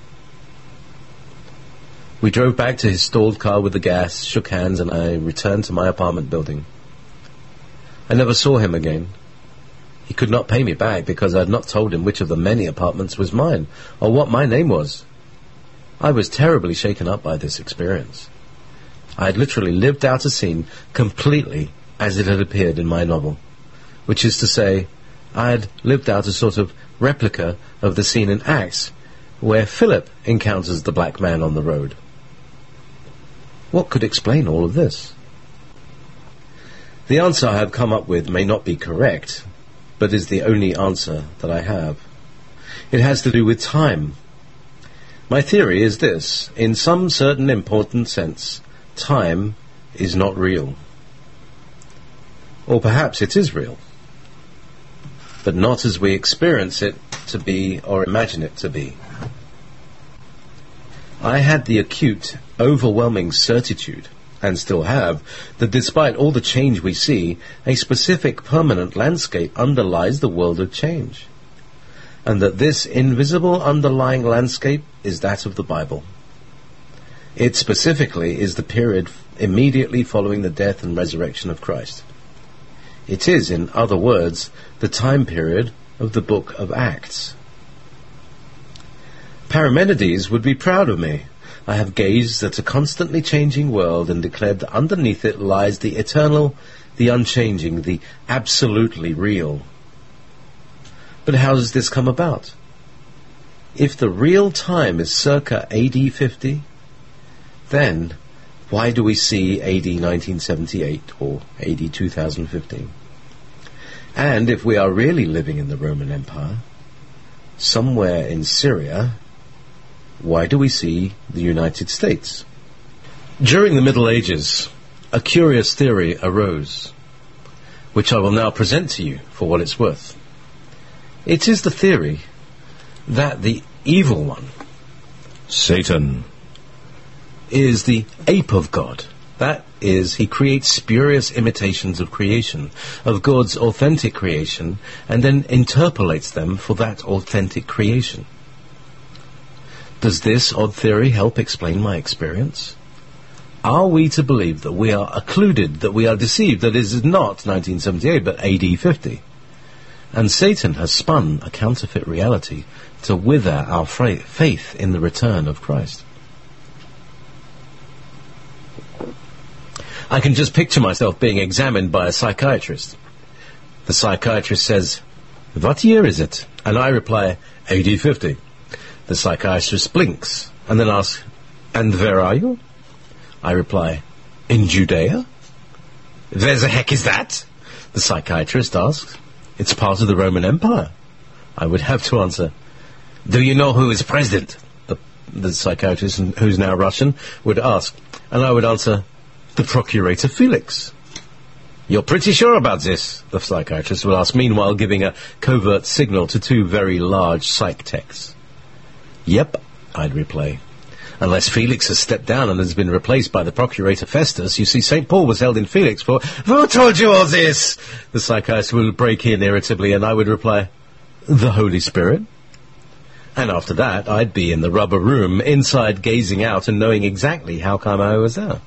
We drove back to his stalled car with the gas, shook hands, and I returned to my apartment building. I never saw him again. He could not pay me back because I had not told him which of the many apartments was mine, or what my name was. I was terribly shaken up by this experience. I had literally lived out a scene completely as it had appeared in my novel, which is to say, I had lived out a sort of replica of the scene in Acts, where Philip encounters the black man on the road. What could explain all of this? The answer I have come up with may not be correct, but is the only answer that I have. It has to do with time. My theory is this: in some certain important sense, time is not real. Or perhaps it is real, but not as we experience it to be or imagine it to be. I had the acute, overwhelming certitude, and still have, that despite all the change we see, a specific permanent landscape underlies the world of change, and that this invisible underlying landscape is that of the Bible. It specifically is the period immediately following the death and resurrection of Christ. It is, in other words, the time period of the book of Acts. Parmenides would be proud of me. I have gazed at a constantly changing world and declared that underneath it lies the eternal, the unchanging, the absolutely real. But how does this come about? If the real time is circa AD 50, then why do we see AD 1978 or AD 2015? And if we are really living in the Roman Empire, somewhere in Syria, why do we see the United States? During the Middle Ages, a curious theory arose, which I will now present to you for what it's worth. It is the theory that the evil one, Satan, is the ape of God. That is, he creates spurious imitations of creation, of God's authentic creation, and then interpolates them for that authentic creation. Does this odd theory help explain my experience? Are we to believe that we are occluded, that we are deceived, that it is not 1978 but AD 50? And Satan has spun a counterfeit reality to wither our faith in the return of Christ. I can just picture myself being examined by a psychiatrist. The psychiatrist says, "What year is it?" And I reply, AD 50. The psychiatrist blinks and then asks, "And where are you?" I reply, "In Judea." "Where the heck is that?" the psychiatrist asks. "It's part of the Roman Empire." I would have to answer, "Do you know who is president?" The psychiatrist, who's now Russian, would ask, and I would answer, "The Procurator Felix." "You're pretty sure about this?" the psychiatrist would ask, meanwhile giving a covert signal to two very large psych techs. "Yep," I'd reply. "Unless Felix has stepped down and has been replaced by the Procurator Festus. You see, St. Paul was held in Felix for..." "Who told you all this?" the psychiatrist would break in irritably, and I would reply, "The Holy Spirit." And after that, I'd be in the rubber room, inside gazing out and knowing exactly how come I was there.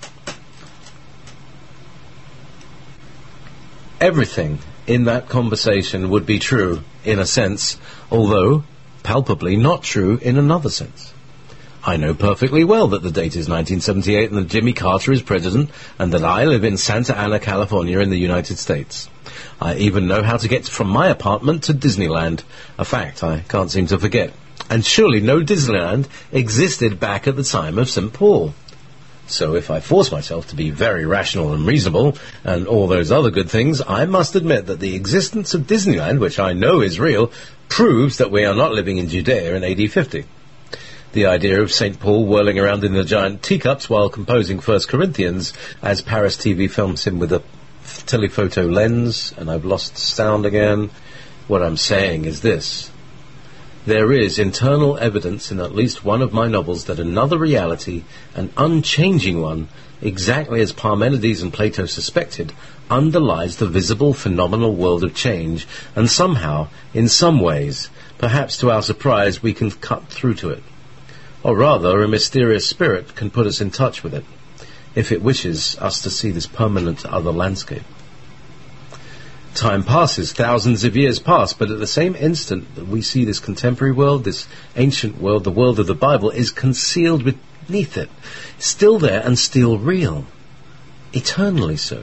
Everything in that conversation would be true, in a sense, although palpably not true in another sense. I know perfectly well that the date is 1978 and that Jimmy Carter is president and that I live in Santa Ana, California in the United States. I even know how to get from my apartment to Disneyland, a fact I can't seem to forget. And surely no Disneyland existed back at the time of St. Paul. So if I force myself to be very rational and reasonable, and all those other good things, I must admit that the existence of Disneyland, which I know is real, proves that we are not living in Judea in AD 50. The idea of St. Paul whirling around in the giant teacups while composing 1 Corinthians, as Paris TV films him with a telephoto lens, and I've lost sound again. What I'm saying is this. There is internal evidence in at least one of my novels that another reality, an unchanging one, exactly as Parmenides and Plato suspected, underlies the visible phenomenal world of change, and somehow, in some ways, perhaps to our surprise, we can cut through to it. Or rather, a mysterious spirit can put us in touch with it, if it wishes us to see this permanent other landscape. Time passes, thousands of years pass, but at the same instant that we see this contemporary world, this ancient world, the world of the Bible, is concealed beneath it, still there and still real, eternally so.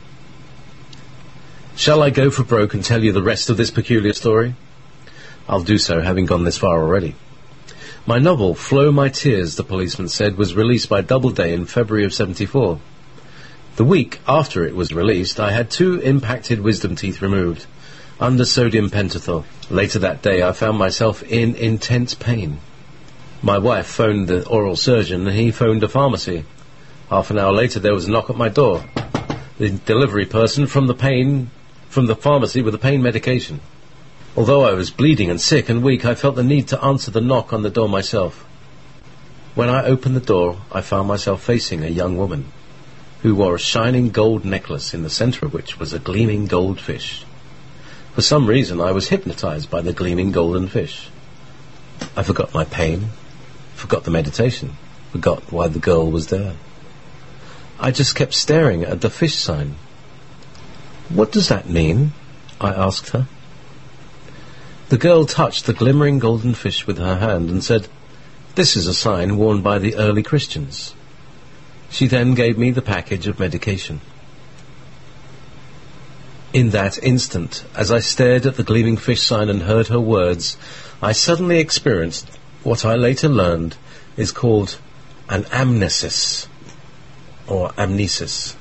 Shall I go for broke and tell you the rest of this peculiar story? I'll do so, having gone this far already. My novel, Flow My Tears, the policeman said, was released by Doubleday in February of '74. The week after it was released, I had 2 impacted wisdom teeth removed, under sodium pentothal. Later that day, I found myself in intense pain. My wife phoned the oral surgeon, and he phoned a pharmacy. Half an hour later, there was a knock at my door. The delivery person from the pharmacy with the pain medication. Although I was bleeding and sick and weak, I felt the need to answer the knock on the door myself. When I opened the door, I found myself facing a young woman, who wore a shining gold necklace in the centre of which was a gleaming gold fish. For some reason I was hypnotized by the gleaming golden fish. I forgot my pain, forgot the meditation, forgot why the girl was there. I just kept staring at the fish sign. "What does that mean?" I asked her. The girl touched the glimmering golden fish with her hand and said, "This is a sign worn by the early Christians." She then gave me the package of medication. In that instant, as I stared at the gleaming fish sign and heard her words, I suddenly experienced what I later learned is called an amnesis, or amnesis.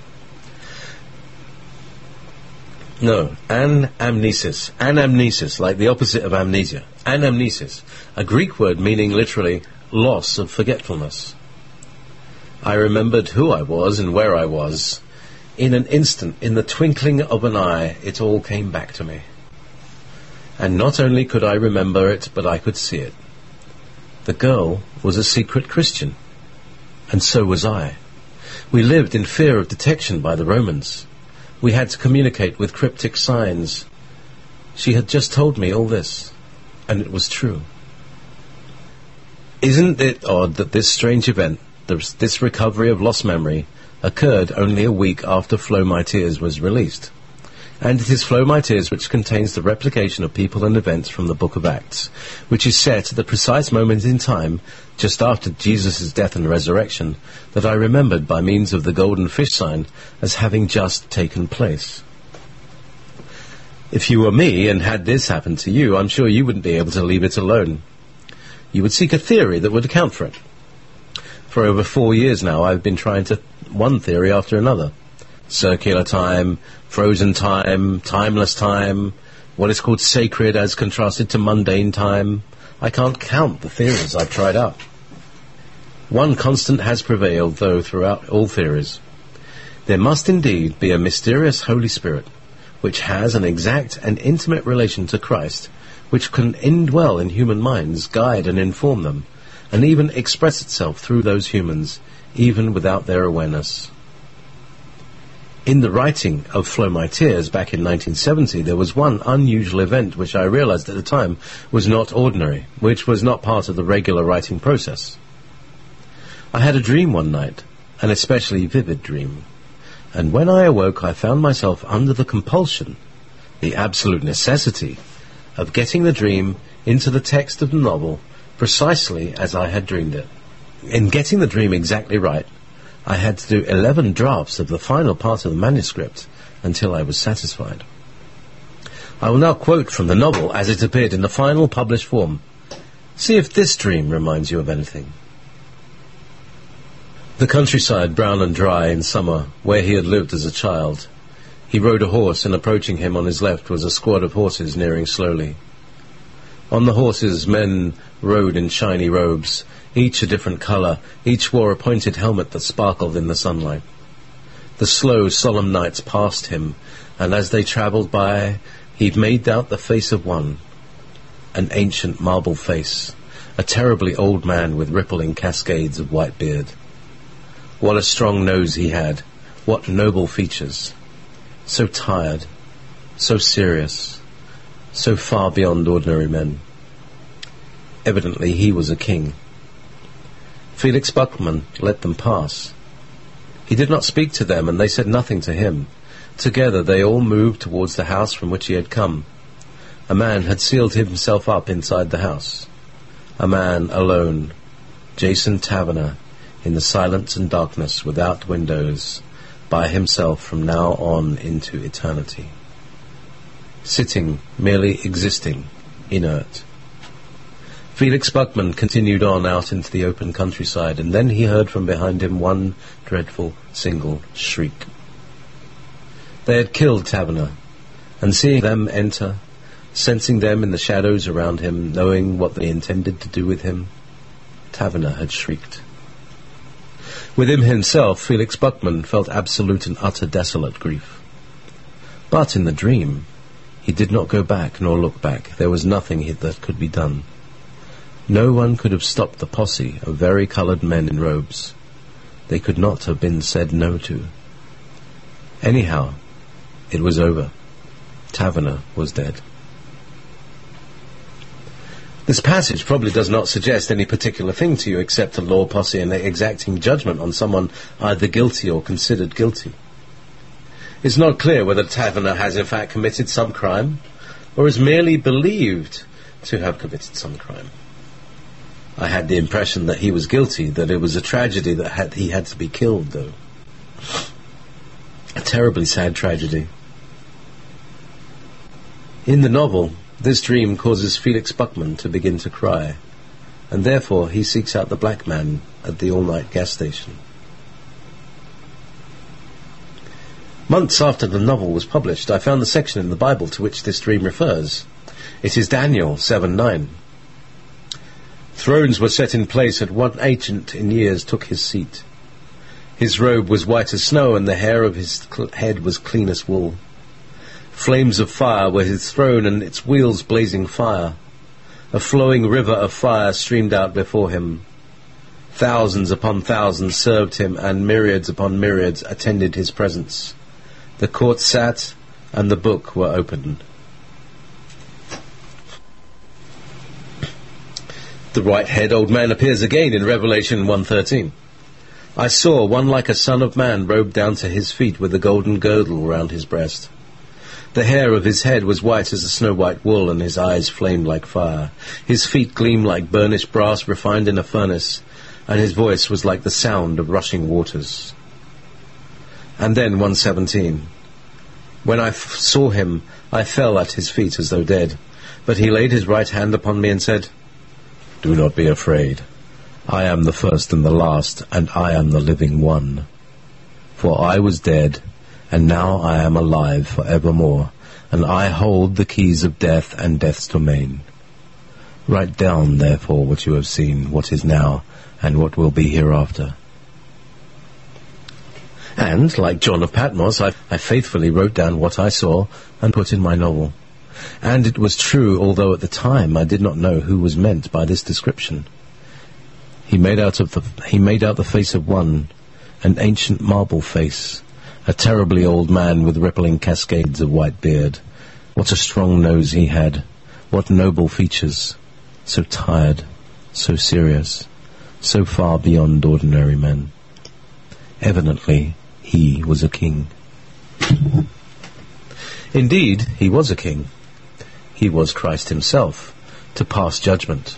No, anamnesis. Anamnesis, like the opposite of amnesia. Anamnesis, a Greek word meaning literally loss of forgetfulness. I remembered who I was and where I was. In an instant, in the twinkling of an eye, it all came back to me. And not only could I remember it, but I could see it. The girl was a secret Christian, and so was I. We lived in fear of detection by the Romans. We had to communicate with cryptic signs. She had just told me all this, and it was true. Isn't it odd that this strange event, this recovery of lost memory, occurred only a week after Flow My Tears was released? And it is Flow My Tears which contains the replication of people and events from the Book of Acts, which is set at the precise moment in time, just after Jesus' death and resurrection, that I remembered by means of the golden fish sign as having just taken place. If you were me and had this happen to you, I'm sure you wouldn't be able to leave it alone. You would seek a theory that would account for it. For over 4 years now, I've been trying one theory after another. Circular time, frozen time, timeless time, what is called sacred as contrasted to mundane time. I can't count the theories I've tried out. One constant has prevailed, though, throughout all theories. There must indeed be a mysterious Holy Spirit, which has an exact and intimate relation to Christ, which can indwell in human minds, guide and inform them, and even express itself through those humans, even without their awareness. In the writing of Flow My Tears back in 1970, there was one unusual event which I realized at the time was not ordinary, which was not part of the regular writing process. I had a dream one night, an especially vivid dream, and when I awoke I found myself under the compulsion, the absolute necessity, of getting the dream into the text of the novel precisely as I had dreamed it. In getting the dream exactly right, I had to do 11 drafts of the final part of the manuscript until I was satisfied. I will now quote from the novel as it appeared in the final published form. See if this dream reminds you of anything. The countryside, brown and dry in summer, where he had lived as a child. He rode a horse, and approaching him on his left was a squad of horses nearing slowly. On the horses men rode in shiny robes, each a different colour, each wore a pointed helmet that sparkled in the sunlight. The slow, solemn nights passed him, and as they travelled by, he made out the face of one, an ancient marble face, a terribly old man with rippling cascades of white beard. What a strong nose he had, what noble features. So tired, so serious, so far beyond ordinary men. Evidently he was a king. Felix Buckman let them pass. He did not speak to them, and they said nothing to him. Together they all moved towards the house from which he had come. A man had sealed himself up inside the house. A man alone, Jason Taverner, in the silence and darkness, without windows, by himself from now on into eternity. Sitting, merely existing, inert. Felix Buckman continued on out into the open countryside, and then he heard from behind him one dreadful single shriek. They had killed Taverner, and seeing them enter, sensing them in the shadows around him, knowing what they intended to do with him, Taverner had shrieked. Within himself, Felix Buckman felt absolute and utter desolate grief. But in the dream, he did not go back nor look back. There was nothing that could be done. No one could have stopped the posse of vari-coloured men in robes. They could not have been said no to. Anyhow, it was over. Taverner was dead. This passage probably does not suggest any particular thing to you except a law posse and exacting judgment on someone either guilty or considered guilty. It's not clear whether Taverner has in fact committed some crime or is merely believed to have committed some crime. I had the impression that he was guilty, that it was a tragedy that he had to be killed, though. A terribly sad tragedy. In the novel, this dream causes Felix Buckman to begin to cry, and therefore he seeks out the black man at the all-night gas station. Months after the novel was published, I found the section in the Bible to which this dream refers. It is Daniel 7:9. Thrones were set in place, and one ancient in years took his seat. His robe was white as snow, and the hair of his head was clean as wool. Flames of fire were his throne, and its wheels blazing fire. A flowing river of fire streamed out before him. Thousands upon thousands served him, and myriads upon myriads attended his presence. The court sat, and the book were opened. The white-haired old man appears again in Revelation 1:13. I saw one like a son of man robed down to his feet with a golden girdle round his breast. The hair of his head was white as a snow-white wool, and his eyes flamed like fire. His feet gleamed like burnished brass refined in a furnace, and his voice was like the sound of rushing waters. And then 1:17. When I saw him, I fell at his feet as though dead. But he laid his right hand upon me and said, "Do not be afraid. I am the first and the last, and I am the living one. For I was dead, and now I am alive for evermore, and I hold the keys of death and death's domain. Write down, therefore, what you have seen, what is now, and what will be hereafter." And, like John of Patmos, I faithfully wrote down what I saw and put in my novel. And it was true, although at the time I did not know who was meant by this description. He made out the face of one, an ancient marble face, a terribly old man with rippling cascades of white beard. What a strong nose he had, what noble features, so tired, so serious, so far beyond ordinary men. Evidently, he was a king. Indeed, he was a king. He was Christ himself, to pass judgment.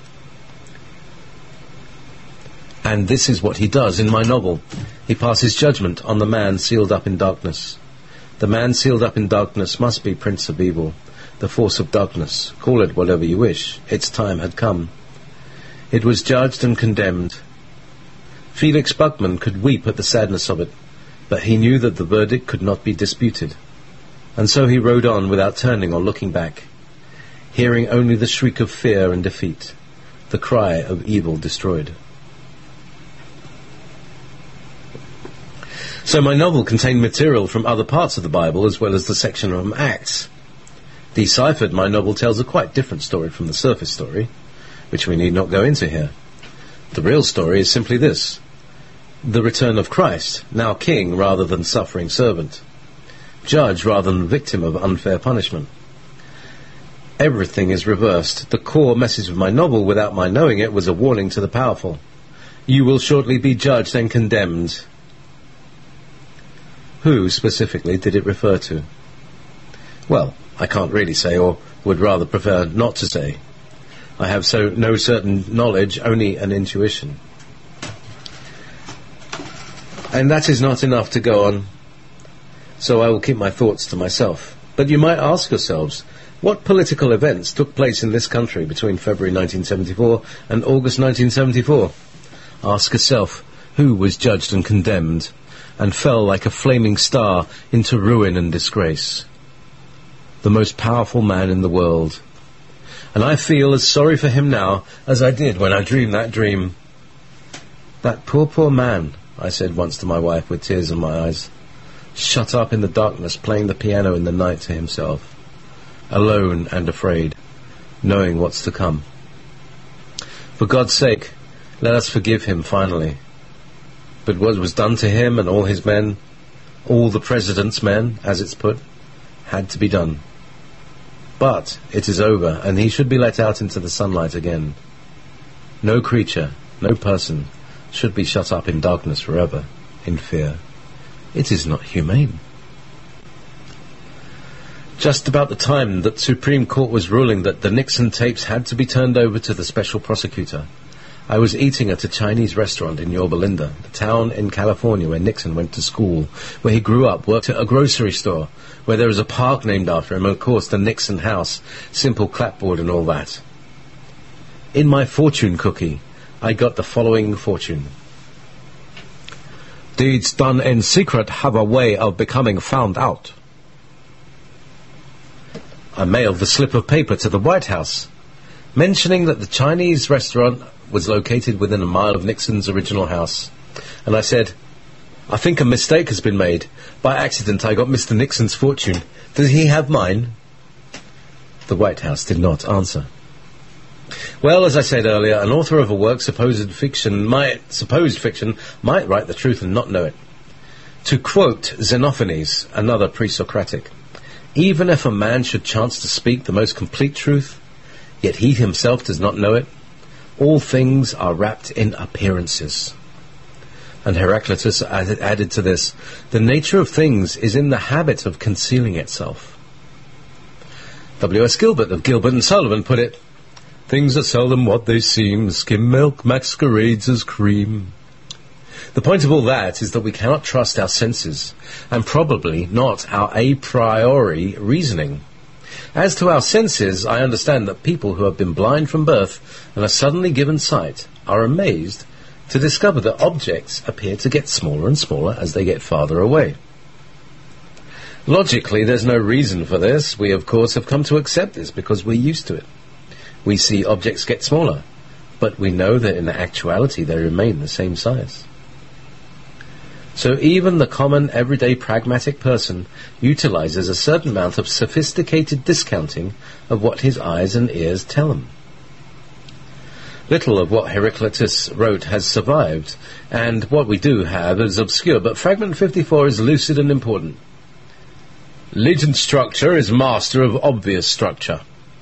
And this is what he does in my novel. He passes judgment on the man sealed up in darkness. The man sealed up in darkness must be Prince of Evil, the force of darkness. Call it whatever you wish. Its time had come. It was judged and condemned. Felix Buckman could weep at the sadness of it, but he knew that the verdict could not be disputed. And so he rode on without turning or looking back, hearing only the shriek of fear and defeat, the cry of evil destroyed. So my novel contained material from other parts of the Bible as well as the section from Acts. Deciphered, my novel tells a quite different story from the surface story, which we need not go into here. The real story is simply this: the return of Christ, now king rather than suffering servant, judge rather than victim of unfair punishment. Everything is reversed. The core message of my novel, without my knowing it, was a warning to the powerful. You will shortly be judged and condemned. Who, specifically, did it refer to? Well, I can't really say, or would rather prefer not to say. I have no certain knowledge, only an intuition. And that is not enough to go on, so I will keep my thoughts to myself. But you might ask yourselves, what political events took place in this country between February 1974 and August 1974? Ask yourself, who was judged and condemned, and fell like a flaming star into ruin and disgrace? The most powerful man in the world. And I feel as sorry for him now as I did when I dreamed that dream. That poor, poor man, I said once to my wife with tears in my eyes, shut up in the darkness playing the piano in the night to himself, alone and afraid, knowing what's to come. For God's sake, let us forgive him finally. But what was done to him and all his men, all the president's men, as it's put, had to be done. But it is over, and he should be let out into the sunlight again. No creature, no person, should be shut up in darkness forever, in fear. It is not humane. Just about the time that Supreme Court was ruling that the Nixon tapes had to be turned over to the special prosecutor, I was eating at a Chinese restaurant in Yorba Linda, the town in California where Nixon went to school, where he grew up, worked at a grocery store, where there is a park named after him, and of course the Nixon house, simple clapboard and all that. In my fortune cookie, I got the following fortune. Deeds done in secret have a way of becoming found out. I mailed the slip of paper to the White House, mentioning that the Chinese restaurant was located within a mile of Nixon's original house. And I said, I think a mistake has been made. By accident, I got Mr. Nixon's fortune. Does he have mine? The White House did not answer. Well, as I said earlier, an author of a work supposed fiction might write the truth and not know it. To quote Xenophanes, another pre-Socratic, even if a man should chance to speak the most complete truth, yet he himself does not know it, all things are wrapped in appearances. And Heraclitus added to this, the nature of things is in the habit of concealing itself. W.S. Gilbert of Gilbert and Sullivan put it, things are seldom what they seem, skim milk masquerades as cream. The point of all that is that we cannot trust our senses, and probably not our a priori reasoning. As to our senses, I understand that people who have been blind from birth and are suddenly given sight are amazed to discover that objects appear to get smaller and smaller as they get farther away. Logically, there's no reason for this. We, of course, have come to accept this because we're used to it. We see objects get smaller, but we know that in actuality they remain the same size. So even the common, everyday, pragmatic person utilizes a certain amount of sophisticated discounting of what his eyes and ears tell him. Little of what Heraclitus wrote has survived, and what we do have is obscure, but fragment 54 is lucid and important. Latent structure is master of obvious structure.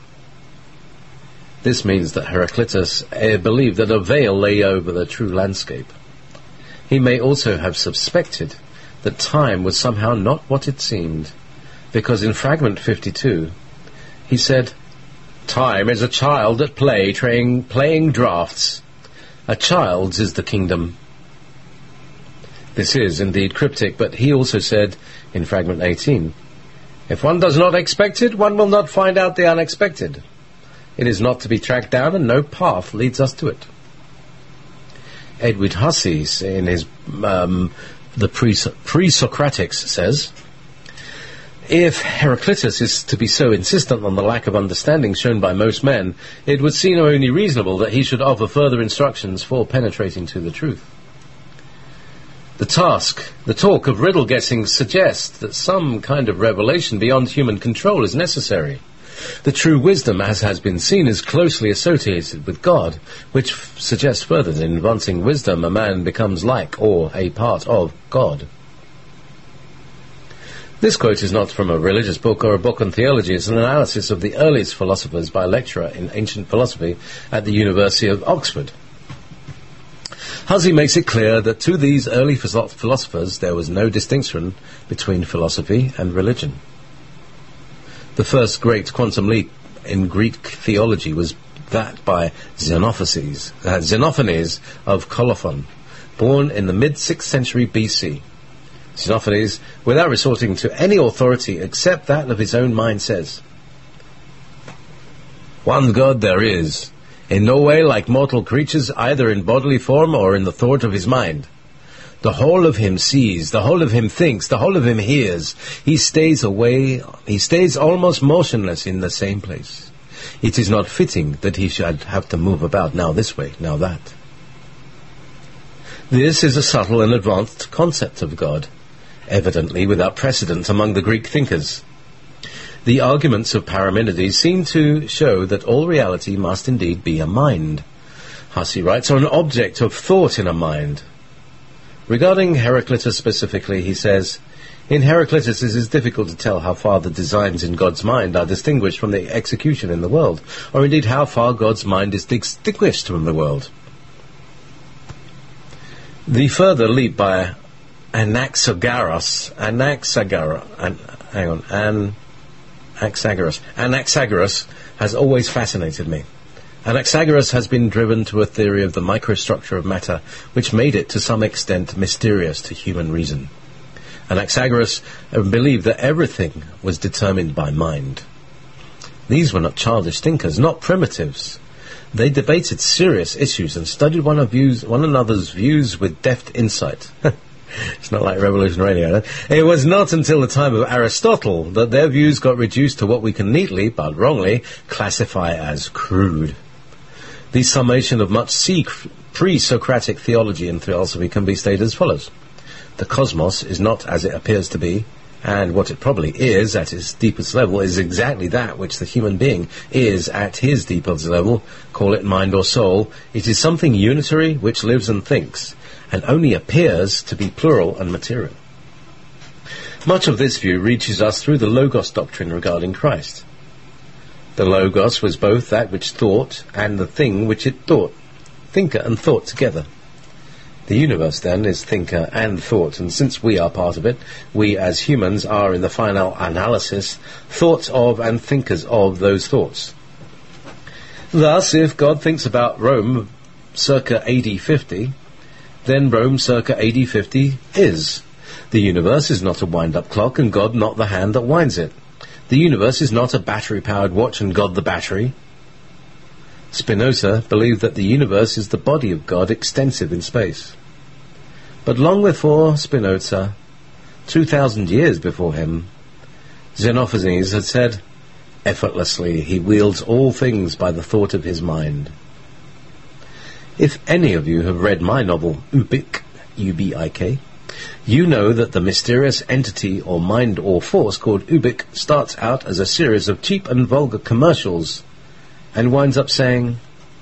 This means that Heraclitus believed that a veil lay over the true landscape. He may also have suspected that time was somehow not what it seemed, because in fragment 52 he said, time is a child at play, playing draughts. A child's is the kingdom. This is indeed cryptic, but he also said in fragment 18, if one does not expect it, one will not find out the unexpected. It is not to be tracked down, and no path leads us to it. Edward Hussey, in his The Pre-Socratics, says, if Heraclitus is to be so insistent on the lack of understanding shown by most men, it would seem only reasonable that he should offer further instructions for penetrating to the truth. The talk of riddle guessing suggests that some kind of revelation beyond human control is necessary. The true wisdom, as has been seen, is closely associated with God, which suggests further that in advancing wisdom a man becomes like, or a part of, God. This quote is not from a religious book or a book on theology. It's an analysis of the earliest philosophers by a lecturer in ancient philosophy at the University of Oxford. Hussey makes it clear that to these early philosophers there was no distinction between philosophy and religion. The first great quantum leap in Greek theology was that by Xenophanes of Colophon, born in the mid-6th century BC. Xenophanes, without resorting to any authority except that of his own mind, says, one God there is, in no way like mortal creatures, either in bodily form or in the thought of his mind. The whole of him sees, the whole of him thinks, the whole of him hears. He stays almost motionless in the same place. It is not fitting that he should have to move about now this way, now that. This is a subtle and advanced concept of God, evidently without precedent among the Greek thinkers. The arguments of Parmenides seem to show that all reality must indeed be a mind. Hussey writes, or an object of thought in a mind. Regarding Heraclitus specifically, he says, in Heraclitus it is difficult to tell how far the designs in God's mind are distinguished from the execution in the world, or indeed how far God's mind is distinguished from the world. The further leap by Anaxagoras has always fascinated me. Anaxagoras has been driven to a theory of the microstructure of matter, which made it to some extent mysterious to human reason. Anaxagoras believed that everything was determined by mind. These were not childish thinkers, not primitives. They debated serious issues and studied one another's views with deft insight. It's not like Revolution Radio. It was not until the time of Aristotle that their views got reduced to what we can neatly, but wrongly, classify as crude. The summation of much pre-Socratic theology and philosophy can be stated as follows. The cosmos is not as it appears to be, and what it probably is at its deepest level is exactly that which the human being is at his deepest level, call it mind or soul. It is something unitary which lives and thinks, and only appears to be plural and material. Much of this view reaches us through the Logos doctrine regarding Christ. The Logos was both that which thought and the thing which it thought, thinker and thought together. The universe, then, is thinker and thought, and since we are part of it, we as humans are, in the final analysis, thoughts of and thinkers of those thoughts. Thus, if God thinks about Rome circa AD 50, then Rome circa AD 50 is. The universe is not a wind-up clock, and God not the hand that winds it. The universe is not a battery-powered watch, and God the battery. Spinoza believed that the universe is the body of God extensive in space. But long before Spinoza, 2,000 years before him, Xenophanes had said, effortlessly he wields all things by the thought of his mind. If any of you have read my novel, Ubik, U-B-I-K, you know that the mysterious entity or mind or force called Ubik starts out as a series of cheap and vulgar commercials and winds up saying,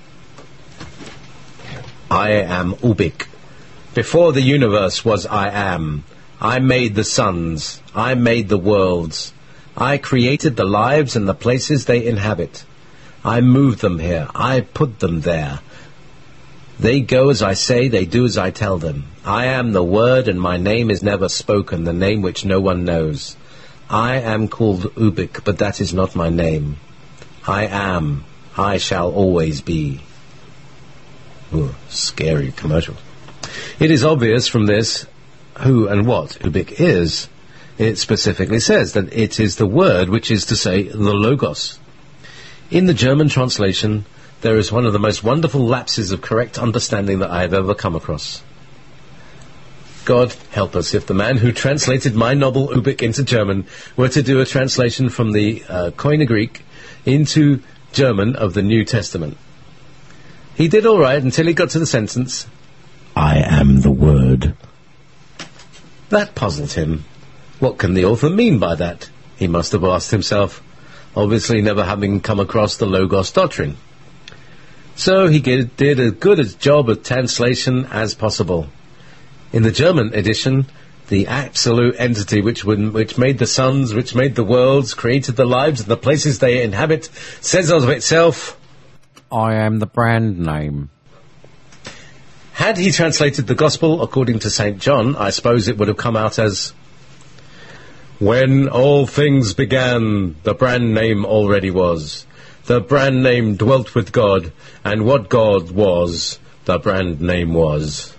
I am Ubik. Before the universe was I am. I made the suns. I made the worlds. I created the lives and the places they inhabit. I moved them here. I put them there. They go as I say, they do as I tell them. I am the word, and my name is never spoken, the name which no one knows. I am called Ubik, but that is not my name. I am. I shall always be. Ooh, scary commercial. It is obvious from this who and what Ubik is. It specifically says that it is the word, which is to say, the Logos. In the German translation, there is one of the most wonderful lapses of correct understanding that I have ever come across. God help us if the man who translated my novel Ubik into German were to do a translation from the Koine Greek into German of the New Testament. He did all right until he got to the sentence, I am the Word. That puzzled him. What can the author mean by that? He must have asked himself, obviously never having come across the Logos doctrine. So he did as good a job of translation as possible. In the German edition, the absolute entity which made the suns, which made the worlds, created the lives and the places they inhabit, says of itself, I am the brand name. Had he translated the Gospel according to St. John, I suppose it would have come out as, when all things began, the brand name already was. The brand name dwelt with God, and what God was, the brand name was.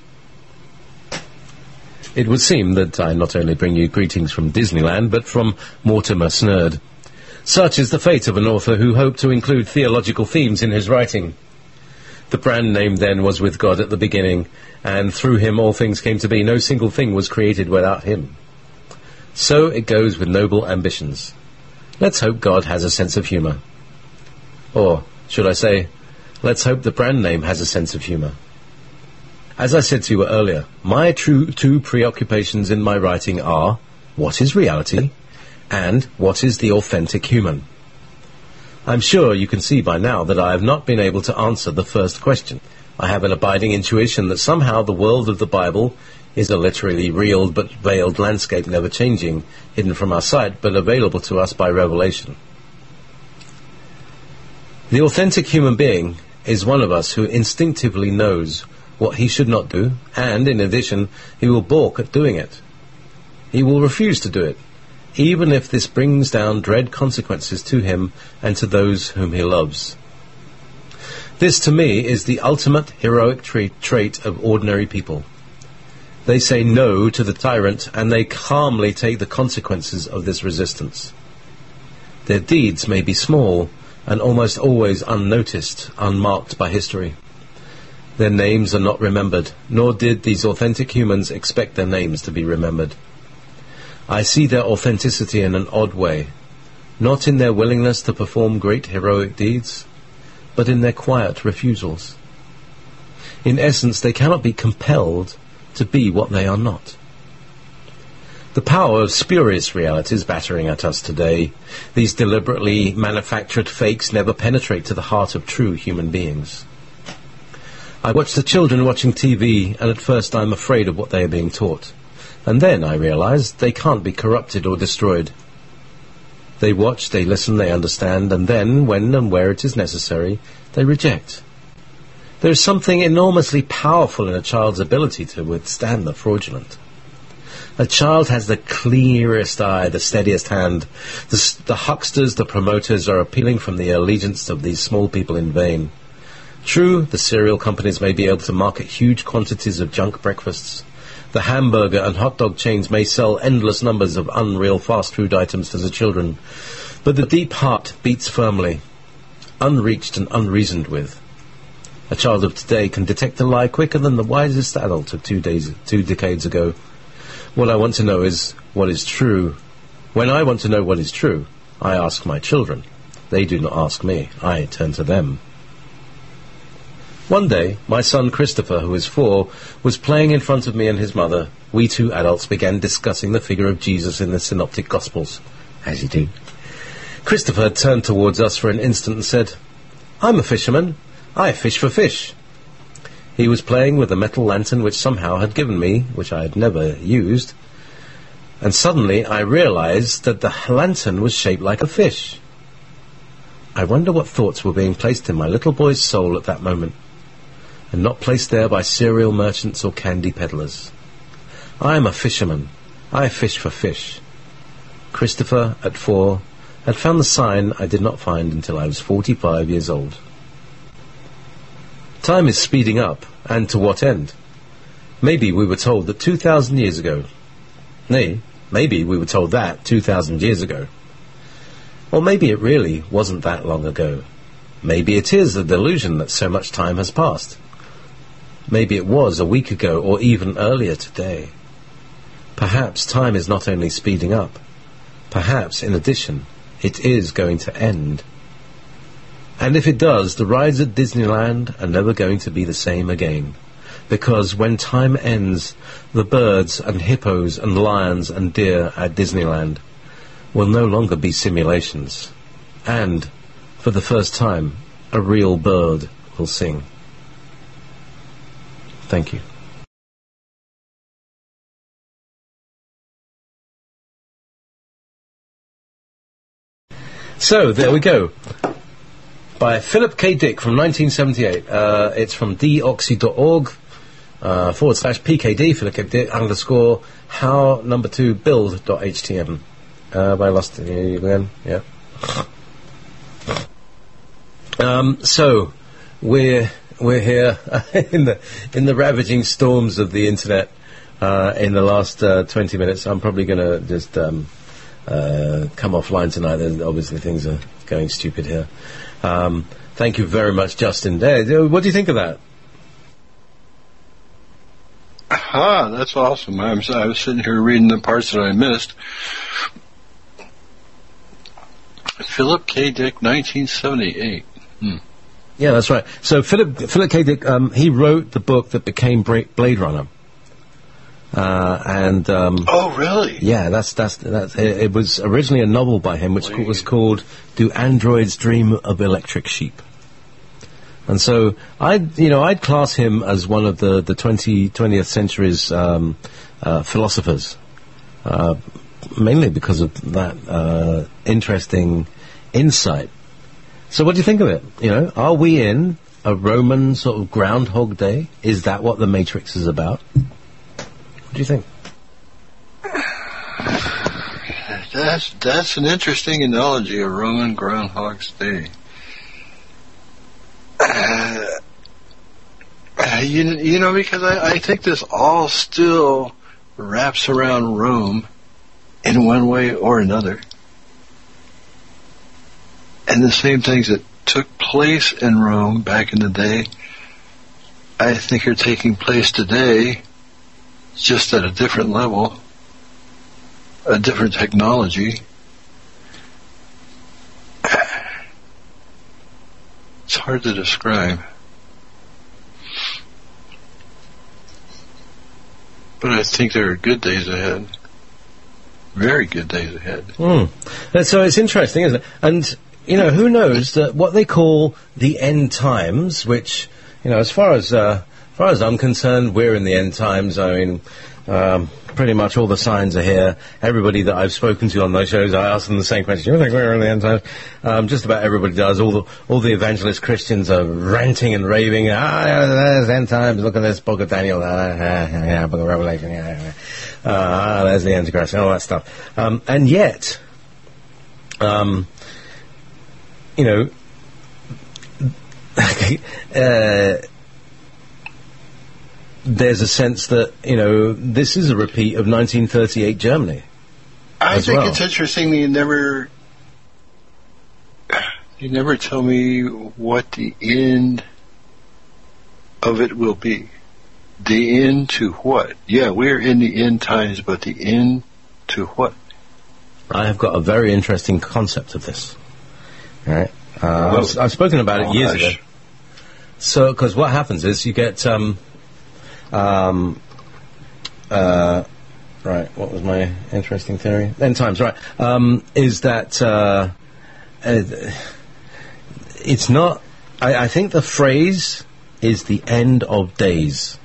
It would seem that I not only bring you greetings from Disneyland, but from Mortimer Snerd. Such is the fate of an author who hoped to include theological themes in his writing. The brand name then was with God at the beginning, and through him all things came to be. No single thing was created without him. So it goes with noble ambitions. Let's hope God has a sense of humour. Or, should I say, let's hope the brand name has a sense of humour. As I said to you earlier, my two preoccupations in my writing are, what is reality, and what is the authentic human? I'm sure you can see by now that I have not been able to answer the first question. I have an abiding intuition that somehow the world of the Bible is a literally real but veiled landscape, never changing, hidden from our sight, but available to us by revelation. The authentic human being is one of us who instinctively knows what he should not do, and, in addition, he will balk at doing it. He will refuse to do it, even if this brings down dread consequences to him and to those whom he loves. This, to me, is the ultimate heroic trait of ordinary people. They say no to the tyrant, and they calmly take the consequences of this resistance. Their deeds may be small, and almost always unnoticed, unmarked by history. Their names are not remembered, nor did these authentic humans expect their names to be remembered. I see their authenticity in an odd way, not in their willingness to perform great heroic deeds, but in their quiet refusals. In essence, they cannot be compelled to be what they are not. The power of spurious realities battering at us today, these deliberately manufactured fakes never penetrate to the heart of true human beings. I watch the children watching TV, and at first I'm afraid of what they are being taught. And then I realize they can't be corrupted or destroyed. They watch, they listen, they understand, and then, when and where it is necessary, they reject. There is something enormously powerful in a child's ability to withstand the fraudulent. A child has the clearest eye, the steadiest hand. The hucksters, the promoters, are appealing from the allegiance of these small people in vain. True, the cereal companies may be able to market huge quantities of junk breakfasts. The hamburger and hot dog chains may sell endless numbers of unreal fast food items to the children. But the deep heart beats firmly, unreached and unreasoned with. A child of today can detect a lie quicker than the wisest adult of 2 decades ago. What I want to know is what is true. When I want to know what is true, I ask my children. They do not ask me. I turn to them. One day, my son Christopher, who is 4, was playing in front of me and his mother. We two adults began discussing the figure of Jesus in the Synoptic Gospels. As you do. Christopher turned towards us for an instant and said, "I'm a fisherman. I fish for fish." He was playing with a metal lantern which somehow had given me, which I had never used, and suddenly I realized that the lantern was shaped like a fish. I wonder what thoughts were being placed in my little boy's soul at that moment, and not placed there by cereal merchants or candy peddlers. I am a fisherman. I fish for fish. Christopher, at 4, had found the sign I did not find until I was 45 years old. Time is speeding up, and to what end? Maybe we were told that 2,000 years ago. Nay, maybe we were told that 2,000 years ago. Or maybe it really wasn't that long ago. Maybe it is a delusion that so much time has passed. Maybe it was a week ago or even earlier today. Perhaps time is not only speeding up. Perhaps, in addition, it is going to end. And if it does, the rides at Disneyland are never going to be the same again. Because when time ends, the birds and hippos and lions and deer at Disneyland will no longer be simulations. And, for the first time, a real bird will sing. Thank you. So, there we go. By Philip K. Dick from 1978. It's from doxy.org /PKD, Philip K. Dick, _ how number 2 build.htm. Have I lost it again? Yeah. So, we're here in the ravaging storms of the internet in the last 20 minutes. I'm probably going to just come offline tonight. Obviously, things are going stupid here. Thank you very much, Justin. What do you think of that?
That's awesome. I was sitting here reading the parts that I missed. Philip K. Dick, 1978.
Yeah, that's right. So Philip K. Dick, he wrote the book that became Blade Runner.
Oh, really?
Yeah, that's it was originally a novel by him, which was called "Do Androids Dream of Electric Sheep?" And so I'd class him as one of the 20th century's philosophers, mainly because of that interesting insight. So, what do you think of it? Are we in a Roman sort of Groundhog Day? Is that what the Matrix is about? What do you think?
That's an interesting analogy, a Roman Groundhog's Day. Because I think this all still wraps around Rome in one way or another. And the same things that took place in Rome back in the day, I think are taking place today, just at a different level, a different technology. It's hard to describe. But I think there are good days ahead. Very good days ahead.
And so it's interesting, isn't it? And, who knows that what they call the end times, which, as far as I'm concerned, we're in the end times. I mean, pretty much all the signs are here. Everybody that I've spoken to on those shows, I ask them the same question. Do you think we're in the end times? Just about everybody does. All the evangelist Christians are ranting and raving. There's end times. Look at this book of Daniel. Book of Revelation. There's the Antichrist. All that stuff. And yet, there's a sense that, this is a repeat of 1938 Germany.
I think it's interesting that you never tell me what the end of it will be. The end to what? Yeah, we're in the end times, but the end to what?
I have got a very interesting concept of this. All right. I've spoken about it years ago. So, because what happens is you get... right, what was my interesting theory? End times, right. Is that it's not... I think the phrase is the end of days.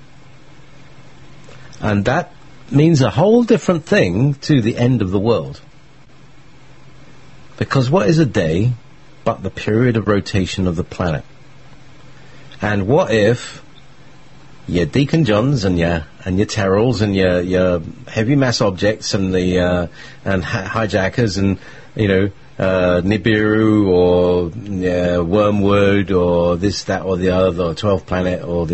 And that means a whole different thing to the end of the world. Because what is a day but the period of rotation of the planet? And what if your Deacon Johns and your Terrells and your heavy mass objects and the hijackers and Nibiru or Wormwood or this, that, or the other, or 12th Planet or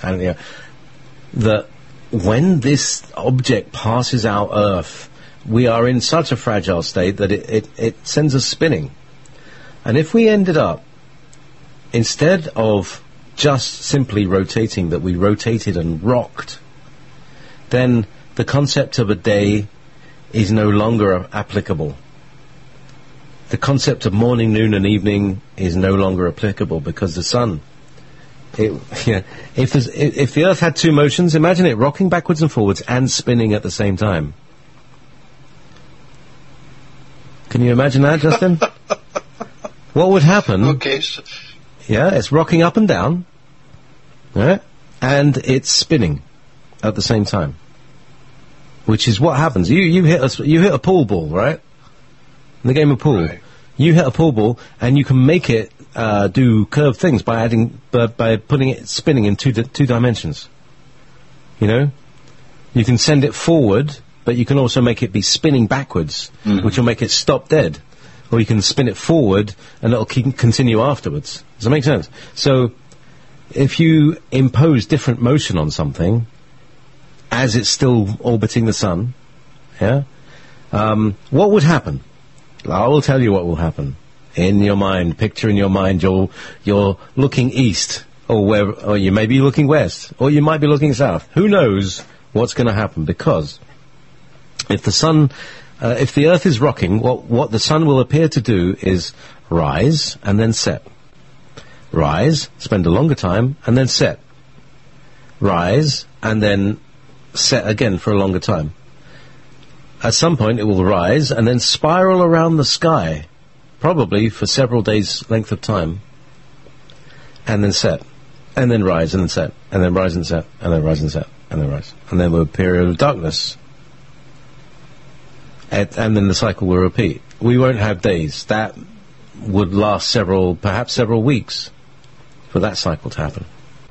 that when this object passes out Earth, we are in such a fragile state that it sends us spinning. And if we ended up, instead of just simply rotating, that we rotated and rocked, then the concept of a day is no longer applicable. The concept of morning, noon, and evening is no longer applicable because the sun... if the Earth had two motions, imagine it rocking backwards and forwards and spinning at the same time. Can you imagine that, Justin? What would happen?
Okay.
Yeah, it's rocking up and down, right? And it's spinning at the same time, which is what happens. You hit a pool ball, right? In the game of pool, right. You hit a pool ball, and you can make it do curved things by putting it spinning in two dimensions. You can send it forward, but you can also make it be spinning backwards, which will make it stop dead. Or you can spin it forward and it'll continue afterwards. Does that make sense? So, if you impose different motion on something, as it's still orbiting the sun, what would happen? I will tell you what will happen. In your mind, picture in your mind, you're looking east, or you may be looking west, or you might be looking south. Who knows what's going to happen? Because if the sun... if the Earth is rocking, what the sun will appear to do is rise and then set. Rise, spend a longer time, and then set. Rise, and then set again for a longer time. At some point, it will rise and then spiral around the sky, probably for several days' length of time, and then set. And then rise and then set. And then rise and set. And then rise and set. And then rise. And then a period of darkness. And then the cycle will repeat. We won't have days. That would last perhaps several weeks for that cycle to happen.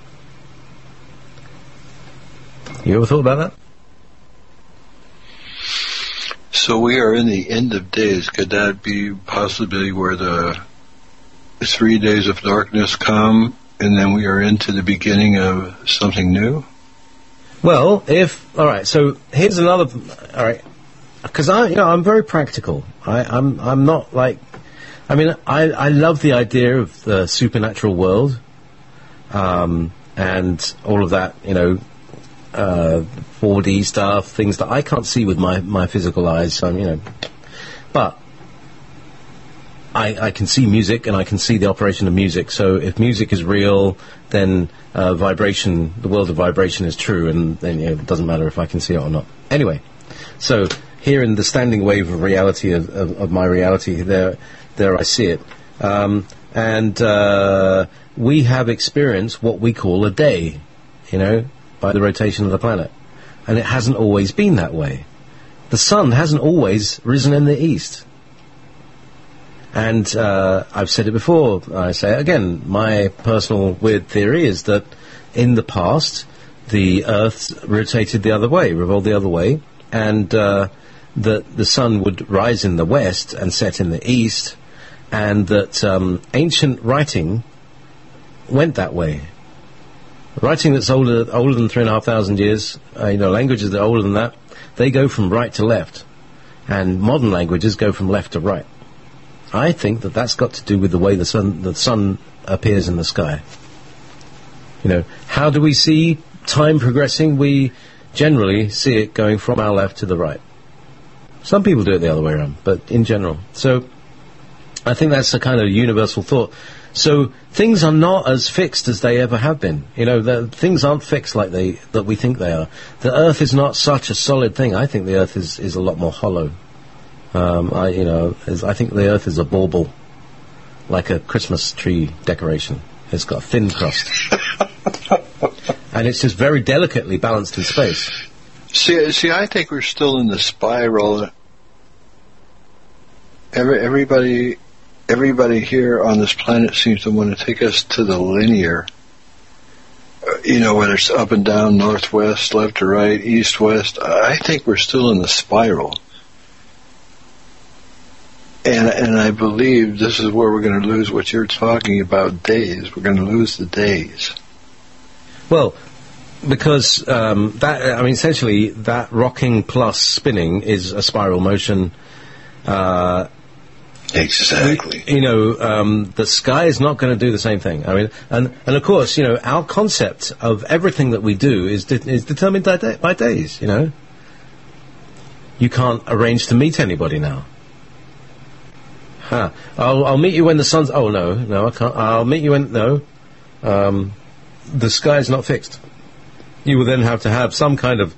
You ever thought about that?
So we are in the end of days. Could that be possibly where the 3 days of darkness come, and then we are into the beginning of something new?
Well, all right, so here's another... All right. Because I'm very practical. I'm not like, I love the idea of the supernatural world, and all of that, 4D stuff, things that I can't see with my physical eyes. So but I can see music and I can see the operation of music. So if music is real, then vibration, the world of vibration is true, and then it doesn't matter if I can see it or not. Anyway, so here in the standing wave of reality of my reality, there I see it. And we have experienced what we call a day, by the rotation of the planet. And it hasn't always been that way. The sun hasn't always risen in the east. And I've said it before, I say it again, my personal weird theory is that in the past, the Earth rotated the other way, revolved the other way, and that the sun would rise in the west and set in the east, and that ancient writing went that way. Writing that's older than 3,500 years, languages that are older than that, they go from right to left, and modern languages go from left to right. I think that's got to do with the way the sun appears in the sky. How do we see time progressing? We generally see it going from our left to the right. Some people do it the other way around, but in general. So I think that's a kind of universal thought. So things are not as fixed as they ever have been. Things aren't fixed like that we think they are. The Earth is not such a solid thing. I think the Earth is a lot more hollow. I think the Earth is a bauble, like a Christmas tree decoration. It's got a thin crust, and it's just very delicately balanced in space.
See, I think we're still in the spiral. Everybody here on this planet seems to want to take us to the linear. Whether it's up and down, northwest, left to right, east, west. I think we're still in the spiral. And I believe this is where we're going to lose what you're talking about, days. We're going to lose the days.
Well, because essentially that rocking plus spinning is a spiral motion.
Exactly.
The sky is not going to do the same thing. And of course, our concept of everything that we do is determined by days. You can't arrange to meet anybody now. I'll meet you when the sun's... Oh, no, I can't. I'll meet you when... No. The sky is not fixed. You will then have to have some kind of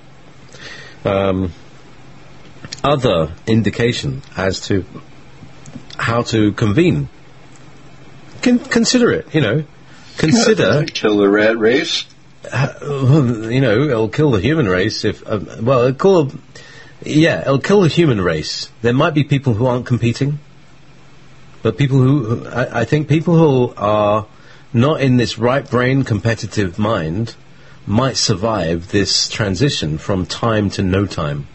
other indication as to how to convene. Consider it, Consider...
Kill the rat race?
It'll kill the human race if... it'll kill the human race. There might be people who aren't competing. But I think people who are not in this right brain competitive mind might survive this transition from time to no time.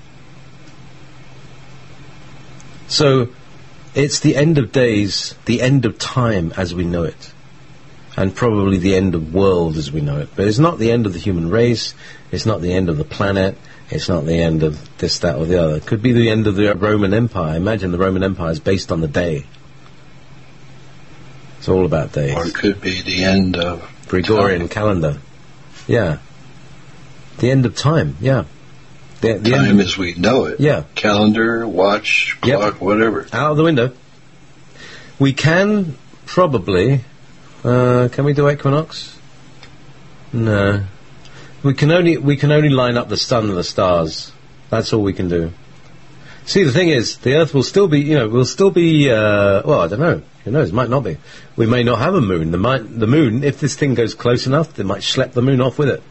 So it's the end of days, the end of time as we know it, and probably the end of world as we know it. But it's not the end of the human race, it's not the end of the planet, it's not the end of this, that, or the other. It could be the end of the Roman Empire. Imagine the Roman Empire is based on the day. It's all about days.
Or it could be the end of
Gregorian calendar. Yeah. The end of time, yeah. The
time as we know it.
Yeah.
Calendar, watch, clock, whatever.
Out of the window. We can probably... can we do equinox? No. We can only line up the sun and the stars. That's all we can do. See, the thing is, the Earth will still be, I don't know. Who knows? Might not be. We may not have a moon. The moon, if this thing goes close enough, they might schlep the moon off with it.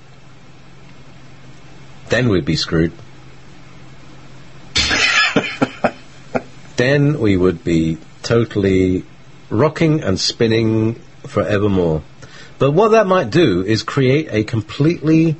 Then we'd be screwed. Then we would be totally rocking and spinning forevermore. But what that might do is create a completely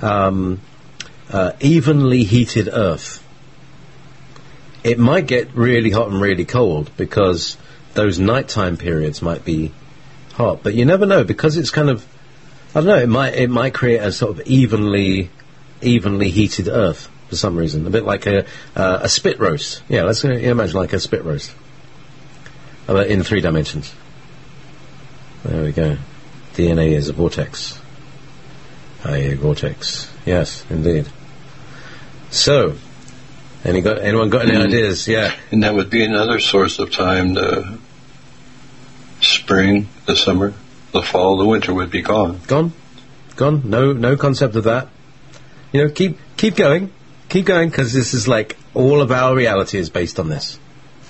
evenly heated Earth. It might get really hot and really cold because those nighttime periods might be hot. But you never know, because it's kind of, I don't know, it might create a sort of evenly heated Earth for some reason. A bit like a spit roast. Yeah, let's imagine like a spit roast. In 3 dimensions. There we go. DNA is a vortex. A vortex. Yes, indeed. So, Anyone got any ideas? Yeah.
And that would be another source of time. The spring, the summer, the fall, the winter would be gone.
Gone. No concept of that. Keep going, because this is like all of our reality is based on this.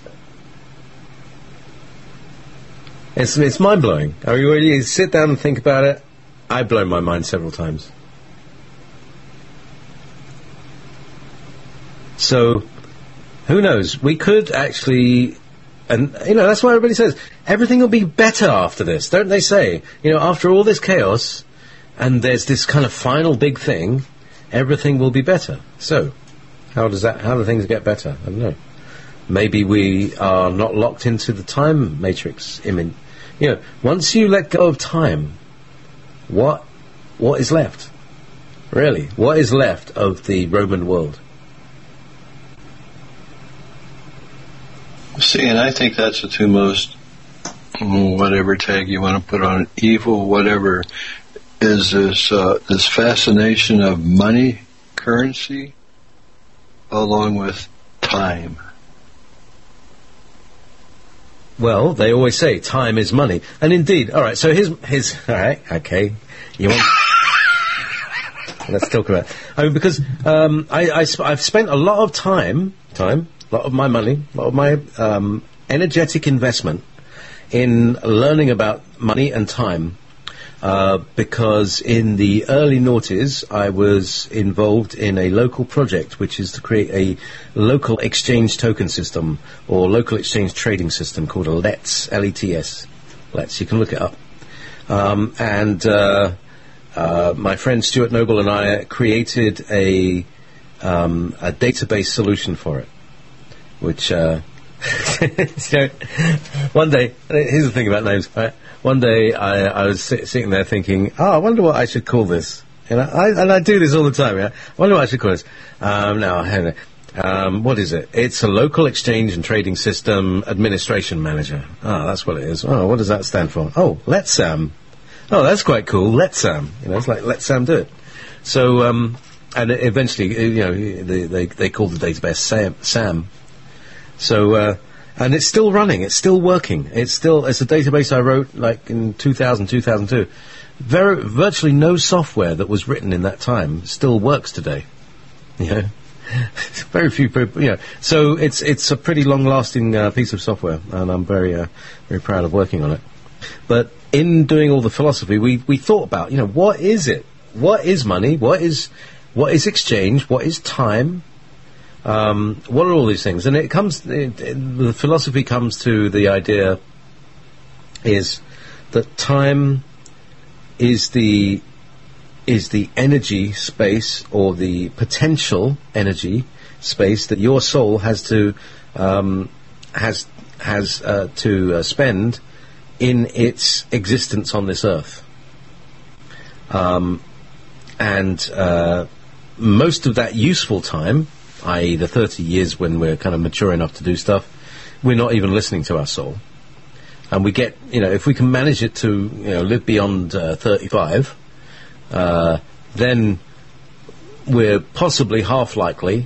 It's mind blowing. I mean, when you sit down and think about it, I've blown my mind several times. So, who knows? We could actually, and that's why everybody says everything will be better after this, don't they say? After all this chaos, and there's this kind of final big thing, everything will be better. So, how do things get better? I don't know. Maybe we are not locked into the time matrix image. Once you let go of time, what is left? Really, what is left of the Roman world?
See, and I think that's the two most, whatever tag you want to put on it, evil, whatever, is this fascination of money, currency, along with time.
Well, they always say time is money, and indeed, all right. So here's all right, okay. You want? Let's talk about it. I mean, because I've spent a lot of time, a lot of my money, a lot of my energetic investment in learning about money and time. Because in the early noughties, I was involved in a local project, which is to create a local exchange token system, or local exchange trading system, called a LETS, L-E-T-S. LETS, you can look it up. My friend Stuart Noble and I created a database solution for it, which, one day, here's the thing about names, right? One day I was sitting there thinking, I wonder what I should call this. And I do this all the time, yeah? I wonder what I should call this. What is it? It's a local exchange and trading system administration manager. That's what it is. What does that stand for? Let Sam. That's quite cool. Let Sam. It's like, let Sam do it. So, and eventually, they called the database Sam. So, and it's still running. It's still working. It's a database I wrote like in 2000, 2002. Virtually no software that was written in that time still works today. Very few people. So it's a pretty long-lasting piece of software, and I'm very very proud of working on it. But in doing all the philosophy, we thought about what is it? What is money? What is exchange? What is time? What are all these things? And the philosophy comes to the idea is that time is the energy space, or the potential energy space that your soul has to spend in its existence on this earth. And most of that useful time, i.e. the 30 years when we're kind of mature enough to do stuff, we're not even listening to our soul. And we get, if we can manage it to, live beyond 35, then we're possibly half likely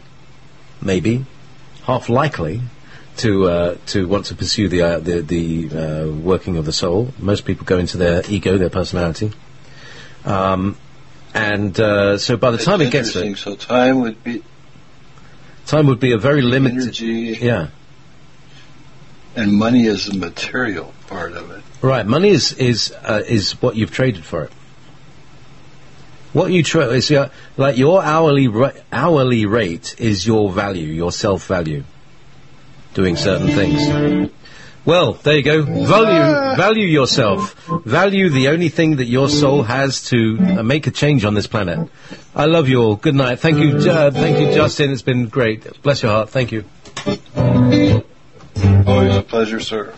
to want to pursue the working of the soul. Most people go into their ego, their personality. So by the time it gets there,
so time would be
a very limited
energy.
Yeah.
And money is the material part of it.
Right. Money is what you've traded for it. What you trade is like your hourly rate is your value, your self-value, doing certain things. Well, there you go. Value yourself. Value the only thing that your soul has to make a change on this planet. I love you all. Good night. Thank you, Justin. It's been great. Bless your heart. Thank you.
Always a pleasure, sir.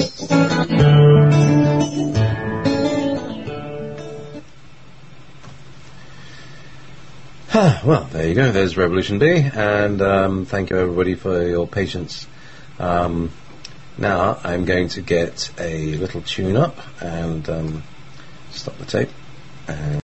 Well, there you go. There's Revolution B, and thank you everybody for your patience. Now I'm going to get a little tune up and stop the tape. And